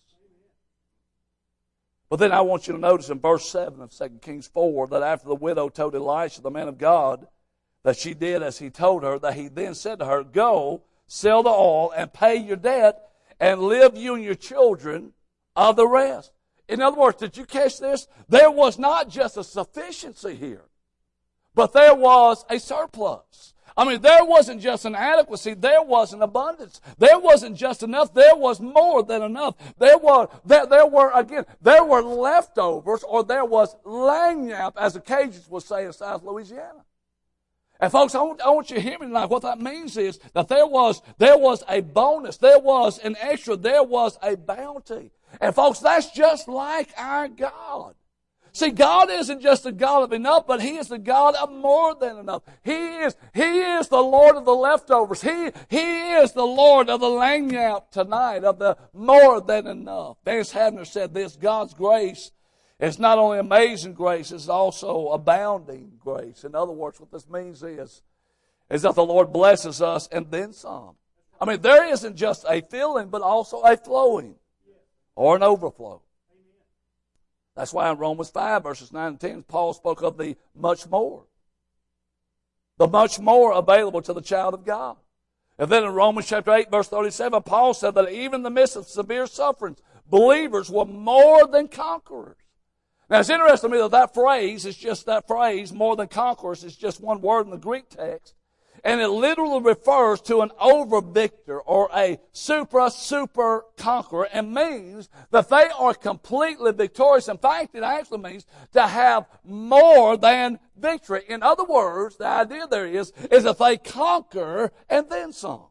But then I want you to notice in verse seven of Second Kings four that after the widow told Elisha, the man of God, that she did as he told her, that he then said to her, go, sell the oil and pay your debt, and live you and your children of the rest. In other words, did you catch this? There was not just a sufficiency here, but there was a surplus. I mean, there wasn't just an adequacy, there was an abundance. There wasn't just enough, there was more than enough. There were, there, there were again, there were leftovers, or there was lagniappe, as the Cajuns would say in South Louisiana. And folks, I want, I want you to hear me tonight. What that means is that there was, there was a bonus, there was an extra, there was a bounty. And folks, that's just like our God. See, God isn't just the God of enough, but He is the God of more than enough. He is, He is the Lord of the leftovers. He, He is the Lord of the lagniappe tonight, of the more than enough. Vance Havner said this, God's grace it's not only amazing grace, it's also abounding grace. In other words, what this means is, is that the Lord blesses us and then some. I mean, there isn't just a filling, but also a flowing or an overflow. That's why in Romans five, verses nine and ten, Paul spoke of the much more. The much more available to the child of God. And then in Romans chapter eight, verse thirty-seven, Paul said that even in the midst of severe sufferings, believers were more than conquerors. Now, it's interesting to me that that phrase is just that phrase, more than conquerors, is just one word in the Greek text. And it literally refers to an over-victor or a supra-super conqueror and means that they are completely victorious. In fact, it actually means to have more than victory. In other words, the idea there is, is that they conquer and then some.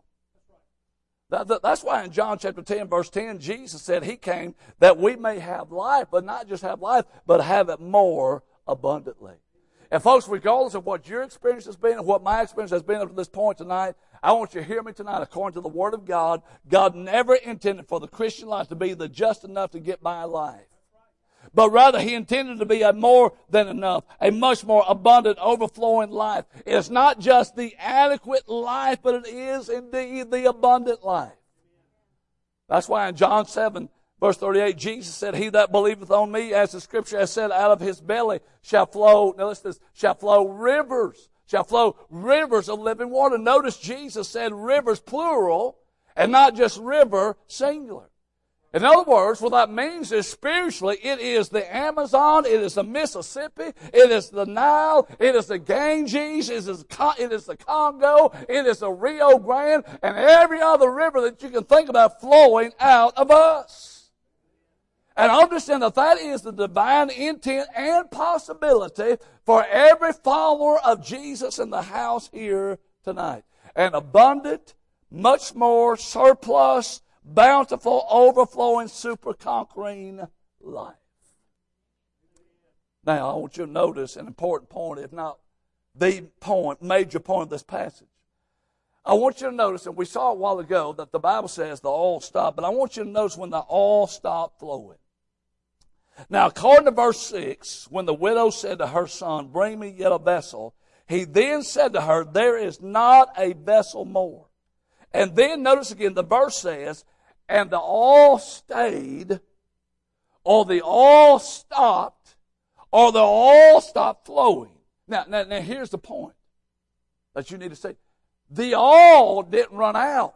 That's why in John chapter ten, verse ten, Jesus said He came that we may have life, but not just have life, but have it more abundantly. And folks, regardless of what your experience has been and what my experience has been up to this point tonight, I want you to hear me tonight. According to the Word of God, God never intended for the Christian life to be the just enough to get by life. But rather, He intended to be a more than enough, a much more abundant, overflowing life. It's not just the adequate life, but it is indeed the abundant life. That's why in John seven, verse thirty-eight, Jesus said, He that believeth on me, as the Scripture has said, out of his belly shall flow, now listen to this, shall flow rivers, shall flow rivers of living water. Notice Jesus said rivers plural, and not just river singular. In other words, what that means is spiritually, it is the Amazon, it is the Mississippi, it is the Nile, it is the Ganges, it is the, it is the Congo, it is the Rio Grande, and every other river that you can think about flowing out of us. And understand that that is the divine intent and possibility for every follower of Jesus in the house here tonight. An abundant, much more surplus, bountiful, overflowing, super conquering life. Now, I want you to notice an important point, if not the point, major point of this passage. I want you to notice, and we saw a while ago, that the Bible says the oil stopped, but I want you to notice when the oil stopped flowing. Now, according to verse six, when the widow said to her son, bring me yet a vessel, he then said to her, there is not a vessel more. And then notice again, the verse says, and the oil stayed, or the oil stopped, or the oil stopped flowing. Now, now, now here's the point that you need to see. The oil didn't run out.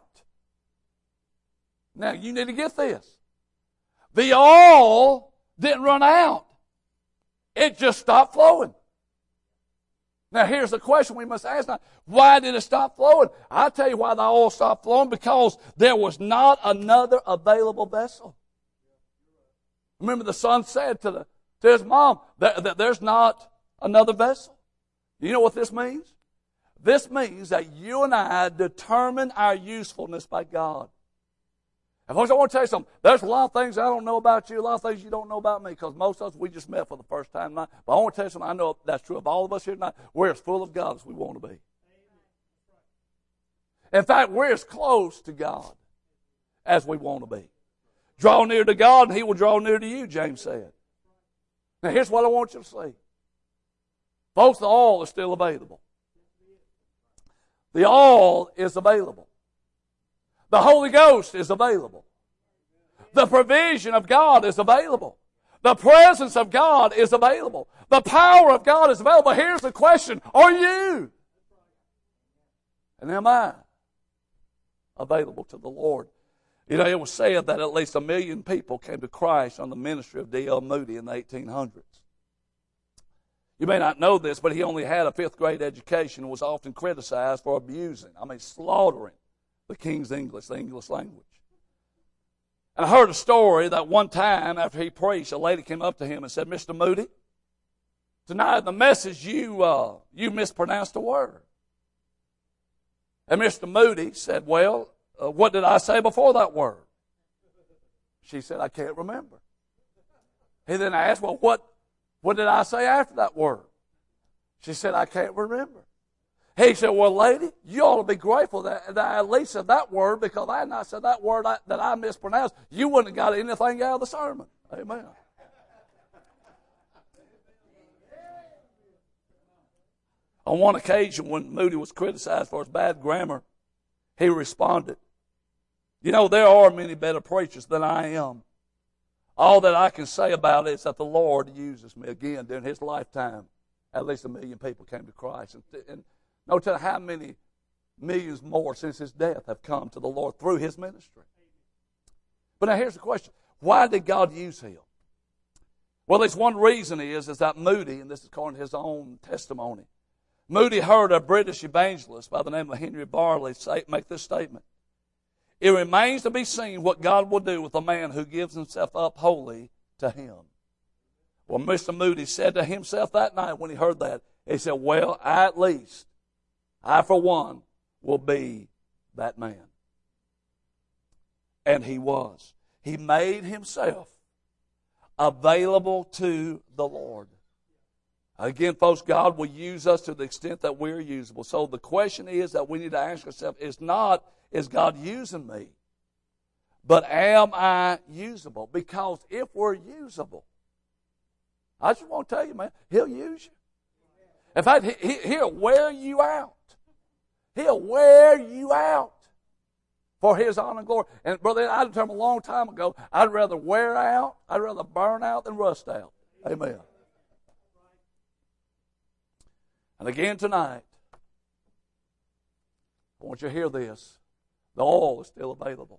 Now, you need to get this. The oil didn't run out. It just stopped flowing. Now, here's the question we must ask now. Why did it stop flowing? I'll tell you why the oil stopped flowing. Because there was not another available vessel. Remember, the son said to, the, to his mom that, that there's not another vessel. You know what this means? This means that you and I determine our usefulness by God. And folks, I want to tell you something. There's a lot of things I don't know about you, a lot of things you don't know about me, because most of us, we just met for the first time tonight. But I want to tell you something. I know that's true of all of us here tonight. We're as full of God as we want to be. In fact, we're as close to God as we want to be. Draw near to God, and He will draw near to you, James said. Now, here's what I want you to see. Folks, the oil is still available. The oil is available. The Holy Ghost is available. The provision of God is available. The presence of God is available. The power of God is available. Here's the question. Are you? And am I available to the Lord? You know, it was said that at least a million people came to Christ on the ministry of D L Moody in the eighteen hundreds. You may not know this, but he only had a fifth grade education and was often criticized for abusing, I mean slaughtering, the King's English, the English language. And I heard a story that one time after he preached, a lady came up to him and said, Mister Moody, tonight in the message you, uh, you mispronounced a word. And Mister Moody said, well, uh, what did I say before that word? She said, I can't remember. He then asked, well, what, what did I say after that word? She said, I can't remember. He said, well, lady, you ought to be grateful that, that I at least said that word, because I had not said that word I, that I mispronounced. You wouldn't have got anything out of the sermon. Amen. On one occasion, when Moody was criticized for his bad grammar, he responded, you know, there are many better preachers than I am. All that I can say about it is that the Lord uses me. Again, during his lifetime, at least a million people came to Christ. And, and no telling how many millions more since his death have come to the Lord through his ministry. But now here's the question. Why did God use him? Well, there's one reason is, is that Moody, and this is according to his own testimony, Moody heard a British evangelist by the name of Henry Barley say, make this statement. It remains to be seen what God will do with a man who gives himself up wholly to him. Well, Mister Moody said to himself that night when he heard that, he said, well, I at least, I for one, will be that man. And he was. He made himself available to the Lord. Again, folks, God will use us to the extent that we're usable. So the question is that we need to ask ourselves is not, is God using me? But am I usable? Because if we're usable, I just want to tell you, man, He'll use you. In fact, he, He'll wear you out. He'll wear you out for His honor and glory. And brother, I determined a long time ago, I'd rather wear out, I'd rather burn out than rust out. Amen. And again tonight, I want you to hear this. The oil is still available.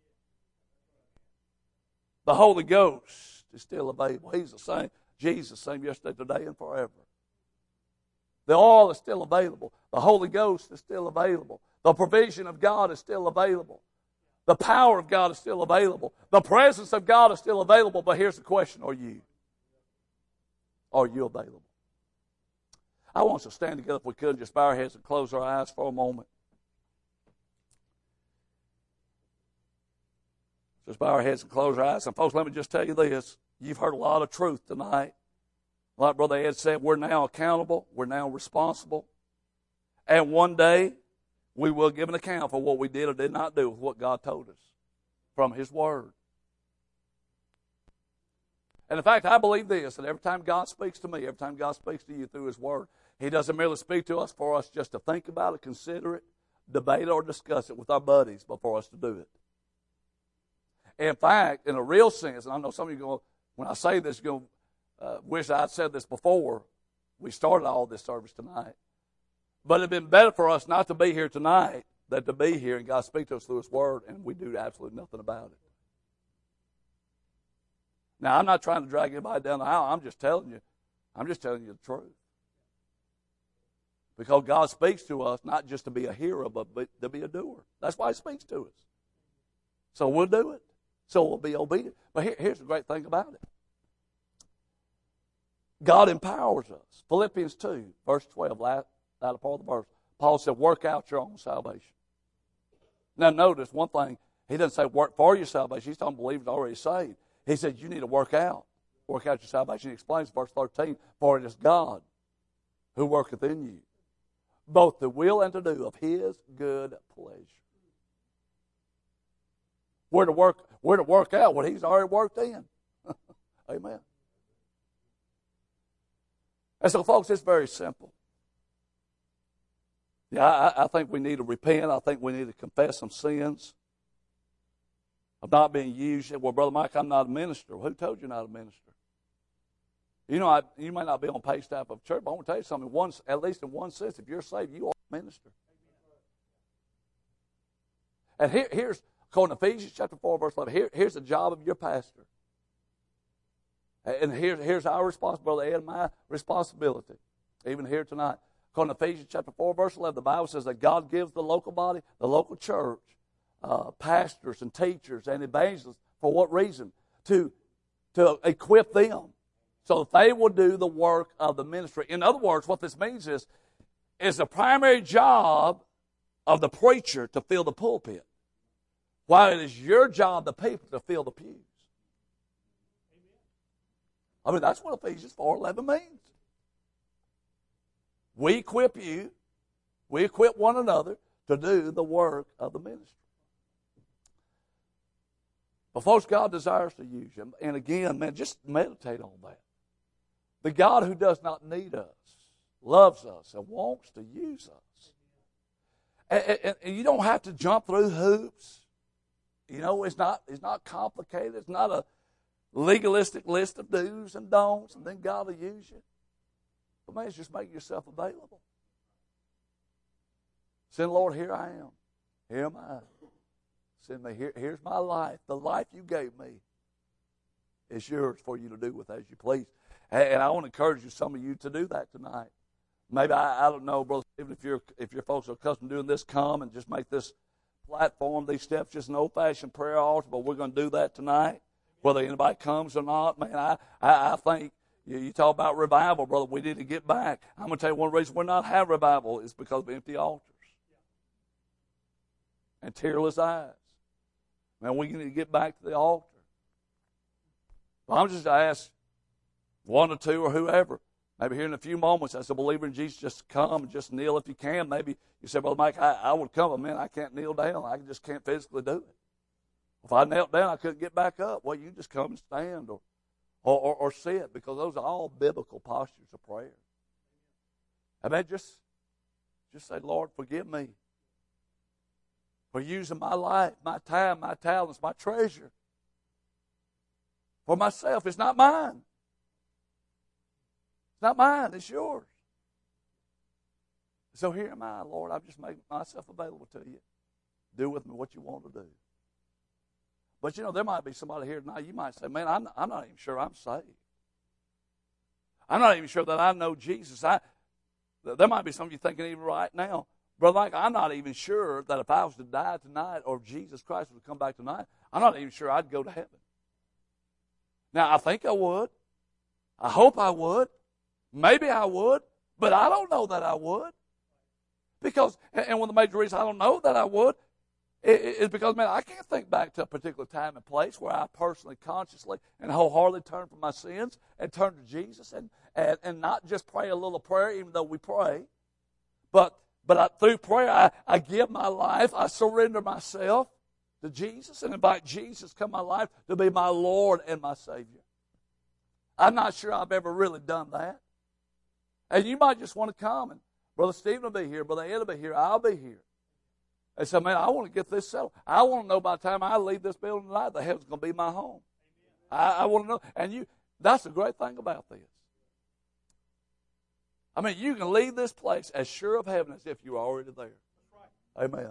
The Holy Ghost is still available. He's the same. Jesus, same yesterday, today, and forever. The oil is still available. The Holy Ghost is still available. The provision of God is still available. The power of God is still available. The presence of God is still available. But here's the question, are you? Are you available? I want us to stand together if we could, just bow our heads and close our eyes for a moment. Just bow our heads and close our eyes. And folks, let me just tell you this. You've heard a lot of truth tonight. Like Brother Ed said, we're now accountable. We're now responsible. And one day, we will give an account for what we did or did not do with what God told us from His Word. And in fact, I believe this, that every time God speaks to me, every time God speaks to you through His Word, He doesn't merely speak to us for us just to think about it, consider it, debate it, or discuss it with our buddies, but for us to do it. In fact, in a real sense, and I know some of you go, when I say this, you're going to uh, wish I'd said this before we started all this service tonight. But it'd been better for us not to be here tonight than to be here and God speak to us through His Word and we do absolutely nothing about it. Now, I'm not trying to drag anybody down the aisle. I'm just telling you. I'm just telling you the truth. Because God speaks to us not just to be a hearer, but to be a doer. That's why He speaks to us. So we'll do it. So we'll be obedient. But here, here's the great thing about it. God empowers us. Philippians two, verse twelve, out of part of the verse. Paul said, work out your own salvation. Now notice one thing. He doesn't say work for your salvation. He's talking believers already saved. He said you need to work out. Work out your salvation. He explains verse thirteen, for it is God who worketh in you, both to will and to do of His good pleasure. We're to work, we're to work out what He's already worked in. Amen. And so, folks, it's very simple. Yeah, I, I think we need to repent. I think we need to confess some sins of not being used. Well, Brother Mike, I'm not a minister. Well, who told you not a minister? You know, I, you may not be on pay staff of church, but I want to tell you something. One, at least in one sense, if you're saved, you are a minister. And here, here's, according to Ephesians chapter four, verse eleven, here, here's the job of your pastor. And here, here's our responsibility and my responsibility, even here tonight. According to Ephesians chapter four, verse eleven, the Bible says that God gives the local body, the local church, uh, pastors and teachers and evangelists, for what reason? To, to equip them so that they will do the work of the ministry. In other words, what this means is, it's the primary job of the preacher to fill the pulpit, while it is your job, the people, to fill the pews. I mean, that's what Ephesians four eleven means. We equip you, we equip one another to do the work of the ministry. But folks, God desires to use you. And again, man, just meditate on that. The God who does not need us loves us and wants to use us. And, and, and you don't have to jump through hoops. You know, it's not, it's not complicated. It's not a legalistic list of do's and don'ts, and then God will use you. But man, just make yourself available. Say, Lord, here I am. Here am I. Send me. Here, here's my life. The life you gave me is yours for you to do with as you please. And, and I want to encourage you, some of you, to do that tonight. Maybe, I, I don't know, Brother Stephen, if, you're, if your folks are accustomed to doing this, come and just make this platform, these steps, just an old-fashioned prayer altar, but we're going to do that tonight. Whether anybody comes or not, man, I, I, I think you, you talk about revival, brother. We need to get back. I'm going to tell you one reason we're not having revival is because of empty altars and tearless eyes. Man, we need to get back to the altar. But I'm just ask one or two or whoever, maybe here in a few moments, as a believer in Jesus, just come and just kneel if you can. Maybe you say, Brother Mike, I, I would come, but man, I can't kneel down. I just can't physically do it. If I knelt down, I couldn't get back up. Well, you just come and stand or, or, or, or sit, because those are all biblical postures of prayer. I mean, just, just say, Lord, forgive me for using my life, my time, my talents, my treasure for myself. It's not mine. It's not mine. It's yours. So here am I, Lord. I've just made myself available to you. Do with me what you want to do. But, you know, there might be somebody here tonight, you might say, man, I'm, I'm not even sure I'm saved. I'm not even sure that I know Jesus. I, there might be some of you thinking even right now, Brother Mike, I'm not even sure that if I was to die tonight or if Jesus Christ was to come back tonight, I'm not even sure I'd go to heaven. Now, I think I would. I hope I would. Maybe I would. But I don't know that I would. Because, and one of the major reasons I don't know that I would is because, man, I can't think back to a particular time and place where I personally, consciously, and wholeheartedly turned from my sins and turned to Jesus and, and, and not just pray a little prayer, even though we pray, but but I, through prayer, I, I give my life, I surrender myself to Jesus and invite Jesus to come my life to be my Lord and my Savior. I'm not sure I've ever really done that. And you might just want to come, and Brother Stephen will be here, Brother Ed will be here, I'll be here. And so, man, I want to get this settled. I want to know by the time I leave this building tonight, the heaven's going to be my home. I, I want to know. And you, that's the great thing about this. I mean, you can leave this place as sure of heaven as if you're already there. Amen.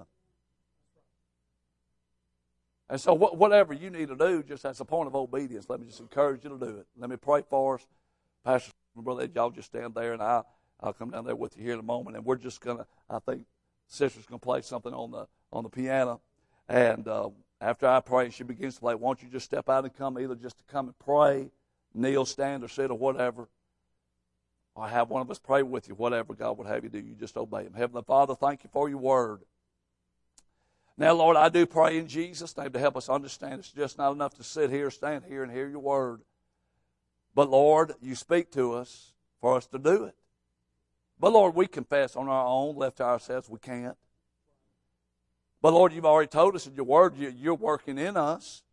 And so wh- whatever you need to do, just as a point of obedience, let me just encourage you to do it. Let me pray for us. Pastor, Brother Ed, y'all just stand there, and I'll, I'll come down there with you here in a moment. And we're just going to, I think, Sister's going to play something on the on the piano. And uh, after I pray and she begins to play, won't you just step out and come, either just to come and pray, kneel, stand, or sit, or whatever. Or have one of us pray with you, whatever God would have you do. You just obey Him. Heavenly Father, thank you for your word. Now, Lord, I do pray in Jesus' name to help us understand it's just not enough to sit here, stand here, and hear your word. But, Lord, you speak to us for us to do it. But, Lord, we confess on our own, left to ourselves, we can't. But, Lord, you've already told us in your word you're working in us,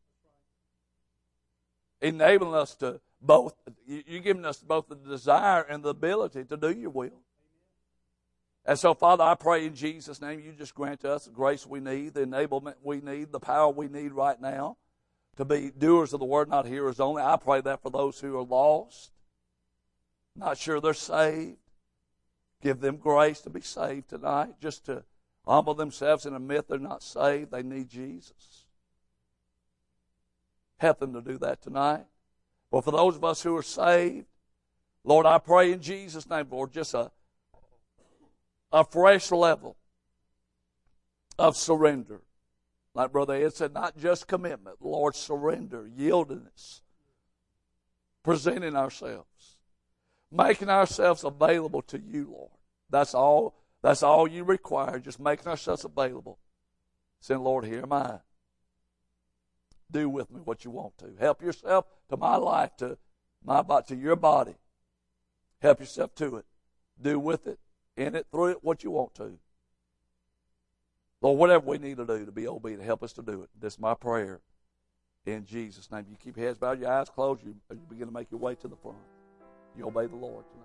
enabling us to both, you're giving us both the desire and the ability to do your will. And so, Father, I pray in Jesus' name you just grant us the grace we need, the enablement we need, the power we need right now to be doers of the word, not hearers only. I pray that for those who are lost, not sure they're saved. Give them grace to be saved tonight, just to humble themselves and admit they're not saved. They need Jesus. Help them to do that tonight. But for those of us who are saved, Lord, I pray in Jesus' name, Lord, just a, a fresh level of surrender. Like Brother Ed said, not just commitment, Lord, surrender, yieldedness, presenting ourselves, making ourselves available to you, Lord. That's all, that's all you require, just making ourselves available. Saying, Lord, here am I. Do with me what you want to. Help yourself to my life, to my body, to your body. Help yourself to it. Do with it, in it, through it, what you want to. Lord, whatever we need to do to be obedient, help us to do it. This is my prayer. In Jesus' name. You keep your heads bowed, your eyes closed, you, you begin to make your way to the front. You obey the Lord tonight.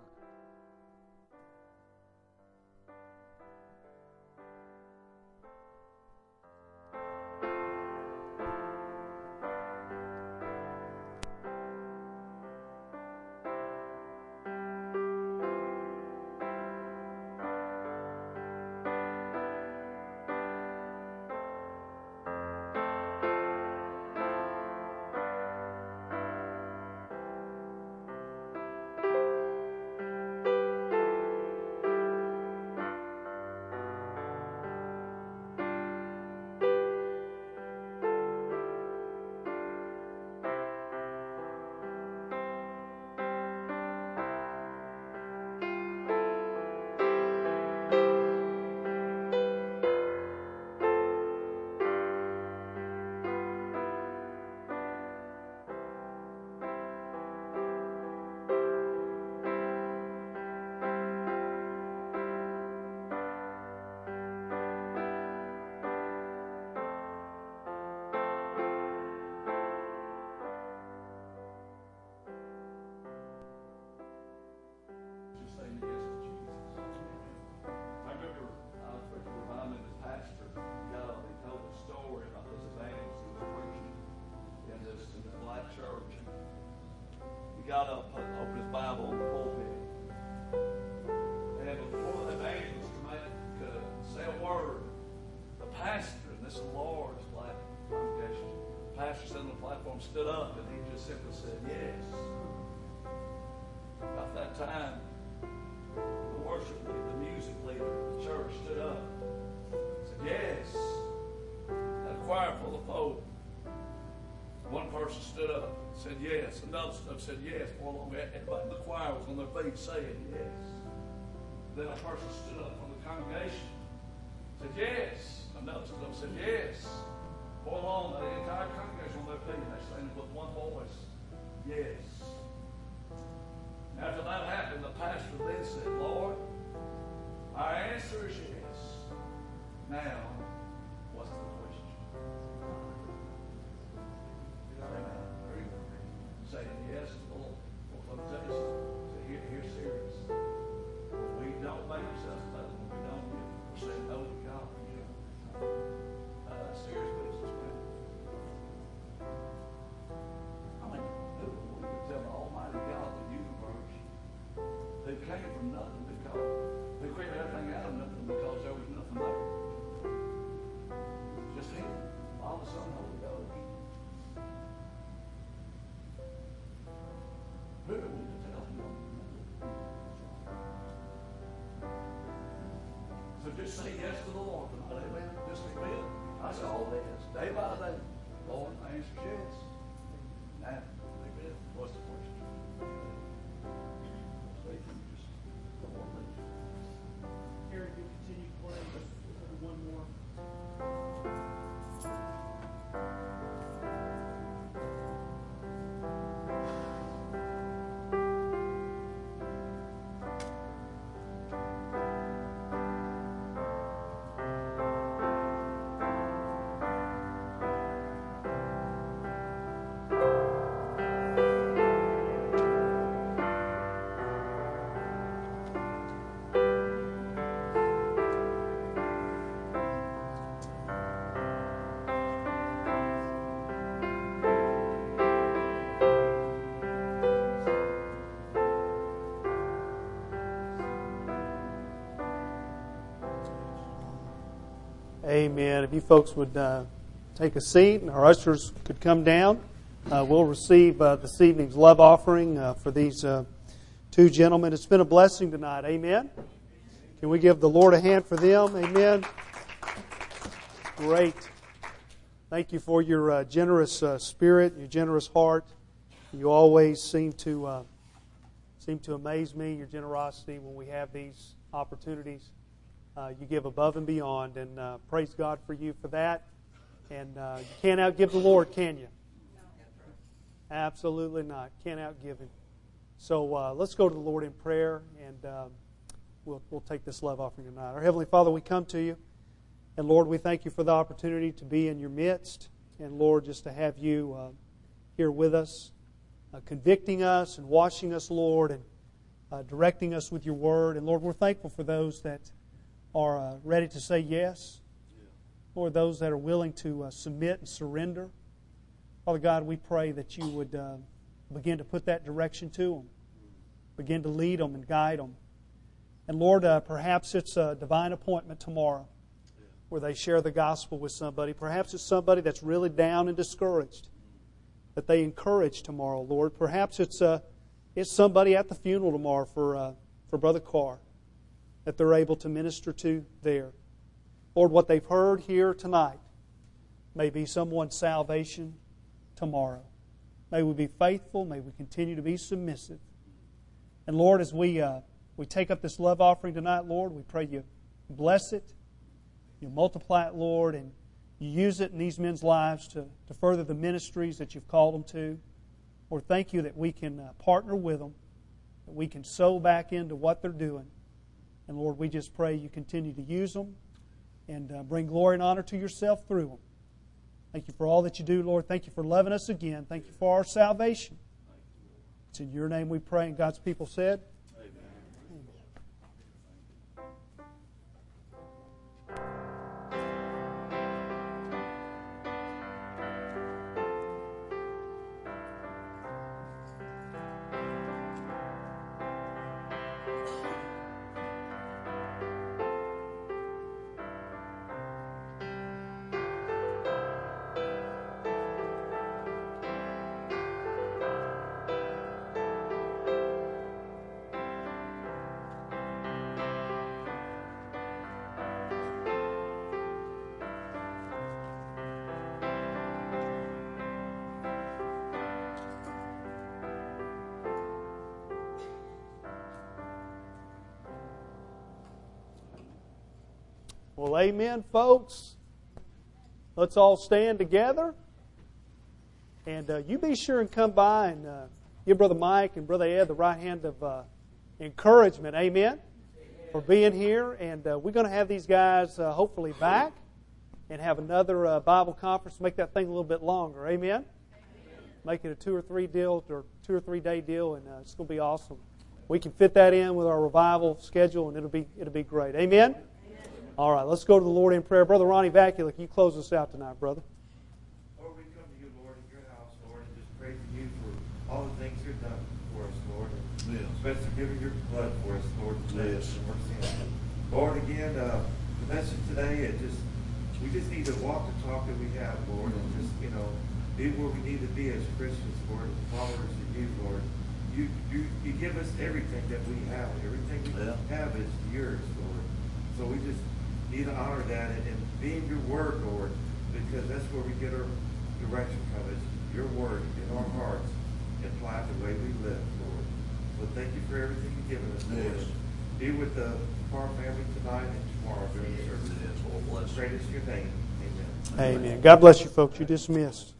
Got up, opened his Bible on the pulpit. And before the evangelist could say a word, the pastor, and this is a large black congregation, the pastor sitting on the platform stood up and he just simply said, yes. About that time, the worship leader, the music leader, the church stood up said yes. Another stuff said yes. More along, everybody in the choir was on their feet saying yes. Then a person stood up from the congregation, said yes. Another stood up and said yes. More along, the entire congregation on their feet, and they sang with one voice, yes. After that happened, the pastor then said, Lord, our answer is yes. Now, what's the question? Amen. Saying yes to the Lord. Well, let me tell you something. Here, here's serious. We don't make ourselves better when we don't give. We're saying no to God. You know. Uh, that's serious business, man. I mean, who would you tell the Almighty God of the universe who came from nothing because who created everything out of nothing because there was nothing there? Just Him, Father, Son, Holy Ghost. Who would you tell Him? So just say yes to the Lord tonight, amen. Just be it. That's all it is. Day by day. Lord, my answer is yes. Now, amen. What's the question? Just the Lord leads you. Eric, you continue to play. Just one more. Amen. If you folks would uh, take a seat and our ushers could come down, uh, we'll receive uh, this evening's love offering uh, for these uh, two gentlemen. It's been a blessing tonight. Amen. Can we give the Lord a hand for them? Amen. Great. Thank you for your uh, generous uh, spirit, your generous heart. You always seem to uh, seem to amaze me, your generosity when we have these opportunities. Uh, you give above and beyond, and uh, praise God for you for that. And uh, you can't outgive the Lord, can you? Absolutely not. Can't outgive Him. So uh, let's go to the Lord in prayer, and uh, we'll we'll take this love offering tonight. Our Heavenly Father, we come to you, and Lord, we thank you for the opportunity to be in your midst, and Lord, just to have you uh, here with us, uh, convicting us and washing us, Lord, and uh, directing us with your word. And Lord, we're thankful for those that are uh, ready to say yes, or those that are willing to uh, submit and surrender. Father God, we pray that you would uh, begin to put that direction to them, begin to lead them and guide them. And Lord, uh, perhaps it's a divine appointment tomorrow where they share the gospel with somebody. Perhaps it's somebody that's really down and discouraged that they encourage tomorrow, Lord. Perhaps it's uh, it's somebody at the funeral tomorrow for uh, for Brother Carr that they're able to minister to there. Lord, what they've heard here tonight may be someone's salvation tomorrow. May we be faithful. May we continue to be submissive. And Lord, as we uh, we take up this love offering tonight, Lord, we pray you bless it, you multiply it, Lord, and you use it in these men's lives to, to further the ministries that you've called them to. Lord, thank you that we can uh, partner with them, that we can sow back into what they're doing. And Lord, we just pray you continue to use them and uh, bring glory and honor to yourself through them. Thank you for all that you do, Lord. Thank you for loving us again. Thank you for our salvation. It's in your name we pray, and God's people said, Well, amen, folks. Let's all stand together. And uh, you be sure and come by and uh, give Brother Mike and Brother Ed the right hand of uh, encouragement. Amen. For being here. And uh, we're going to have these guys uh, hopefully back and have another uh, Bible conference. Make that thing a little bit longer. Amen. Make it a two or three deal or two or three day deal, and uh, it's going to be awesome. We can fit that in with our revival schedule, and it'll be it'll be great. Amen. Amen. All right, let's go to the Lord in prayer. Brother Ronnie Vaculic, you close us out tonight, brother. Lord, we come to you, Lord, in your house, Lord, and just praise you for all the things you've done for us, Lord. And yes. especially giving your blood for us, Lord. Yes. Lord, again, uh, the message today, it just we just need to walk the talk that we have, Lord, and just you know. Be where we need to be as Christians, Lord, followers of you, Lord. You, you, you give us everything that we have. Everything we yeah. have is yours, Lord. So we just need to honor that and, and be in your word, Lord, because that's where we get our direction from. It's your word in our hearts and apply it the way we live, Lord. So thank you for everything you've given us, Lord. Yes. Be with the Farr family tonight and tomorrow during the service. Yes, Lord bless. Great is your name. Amen. Amen. God bless you, folks. You're dismissed.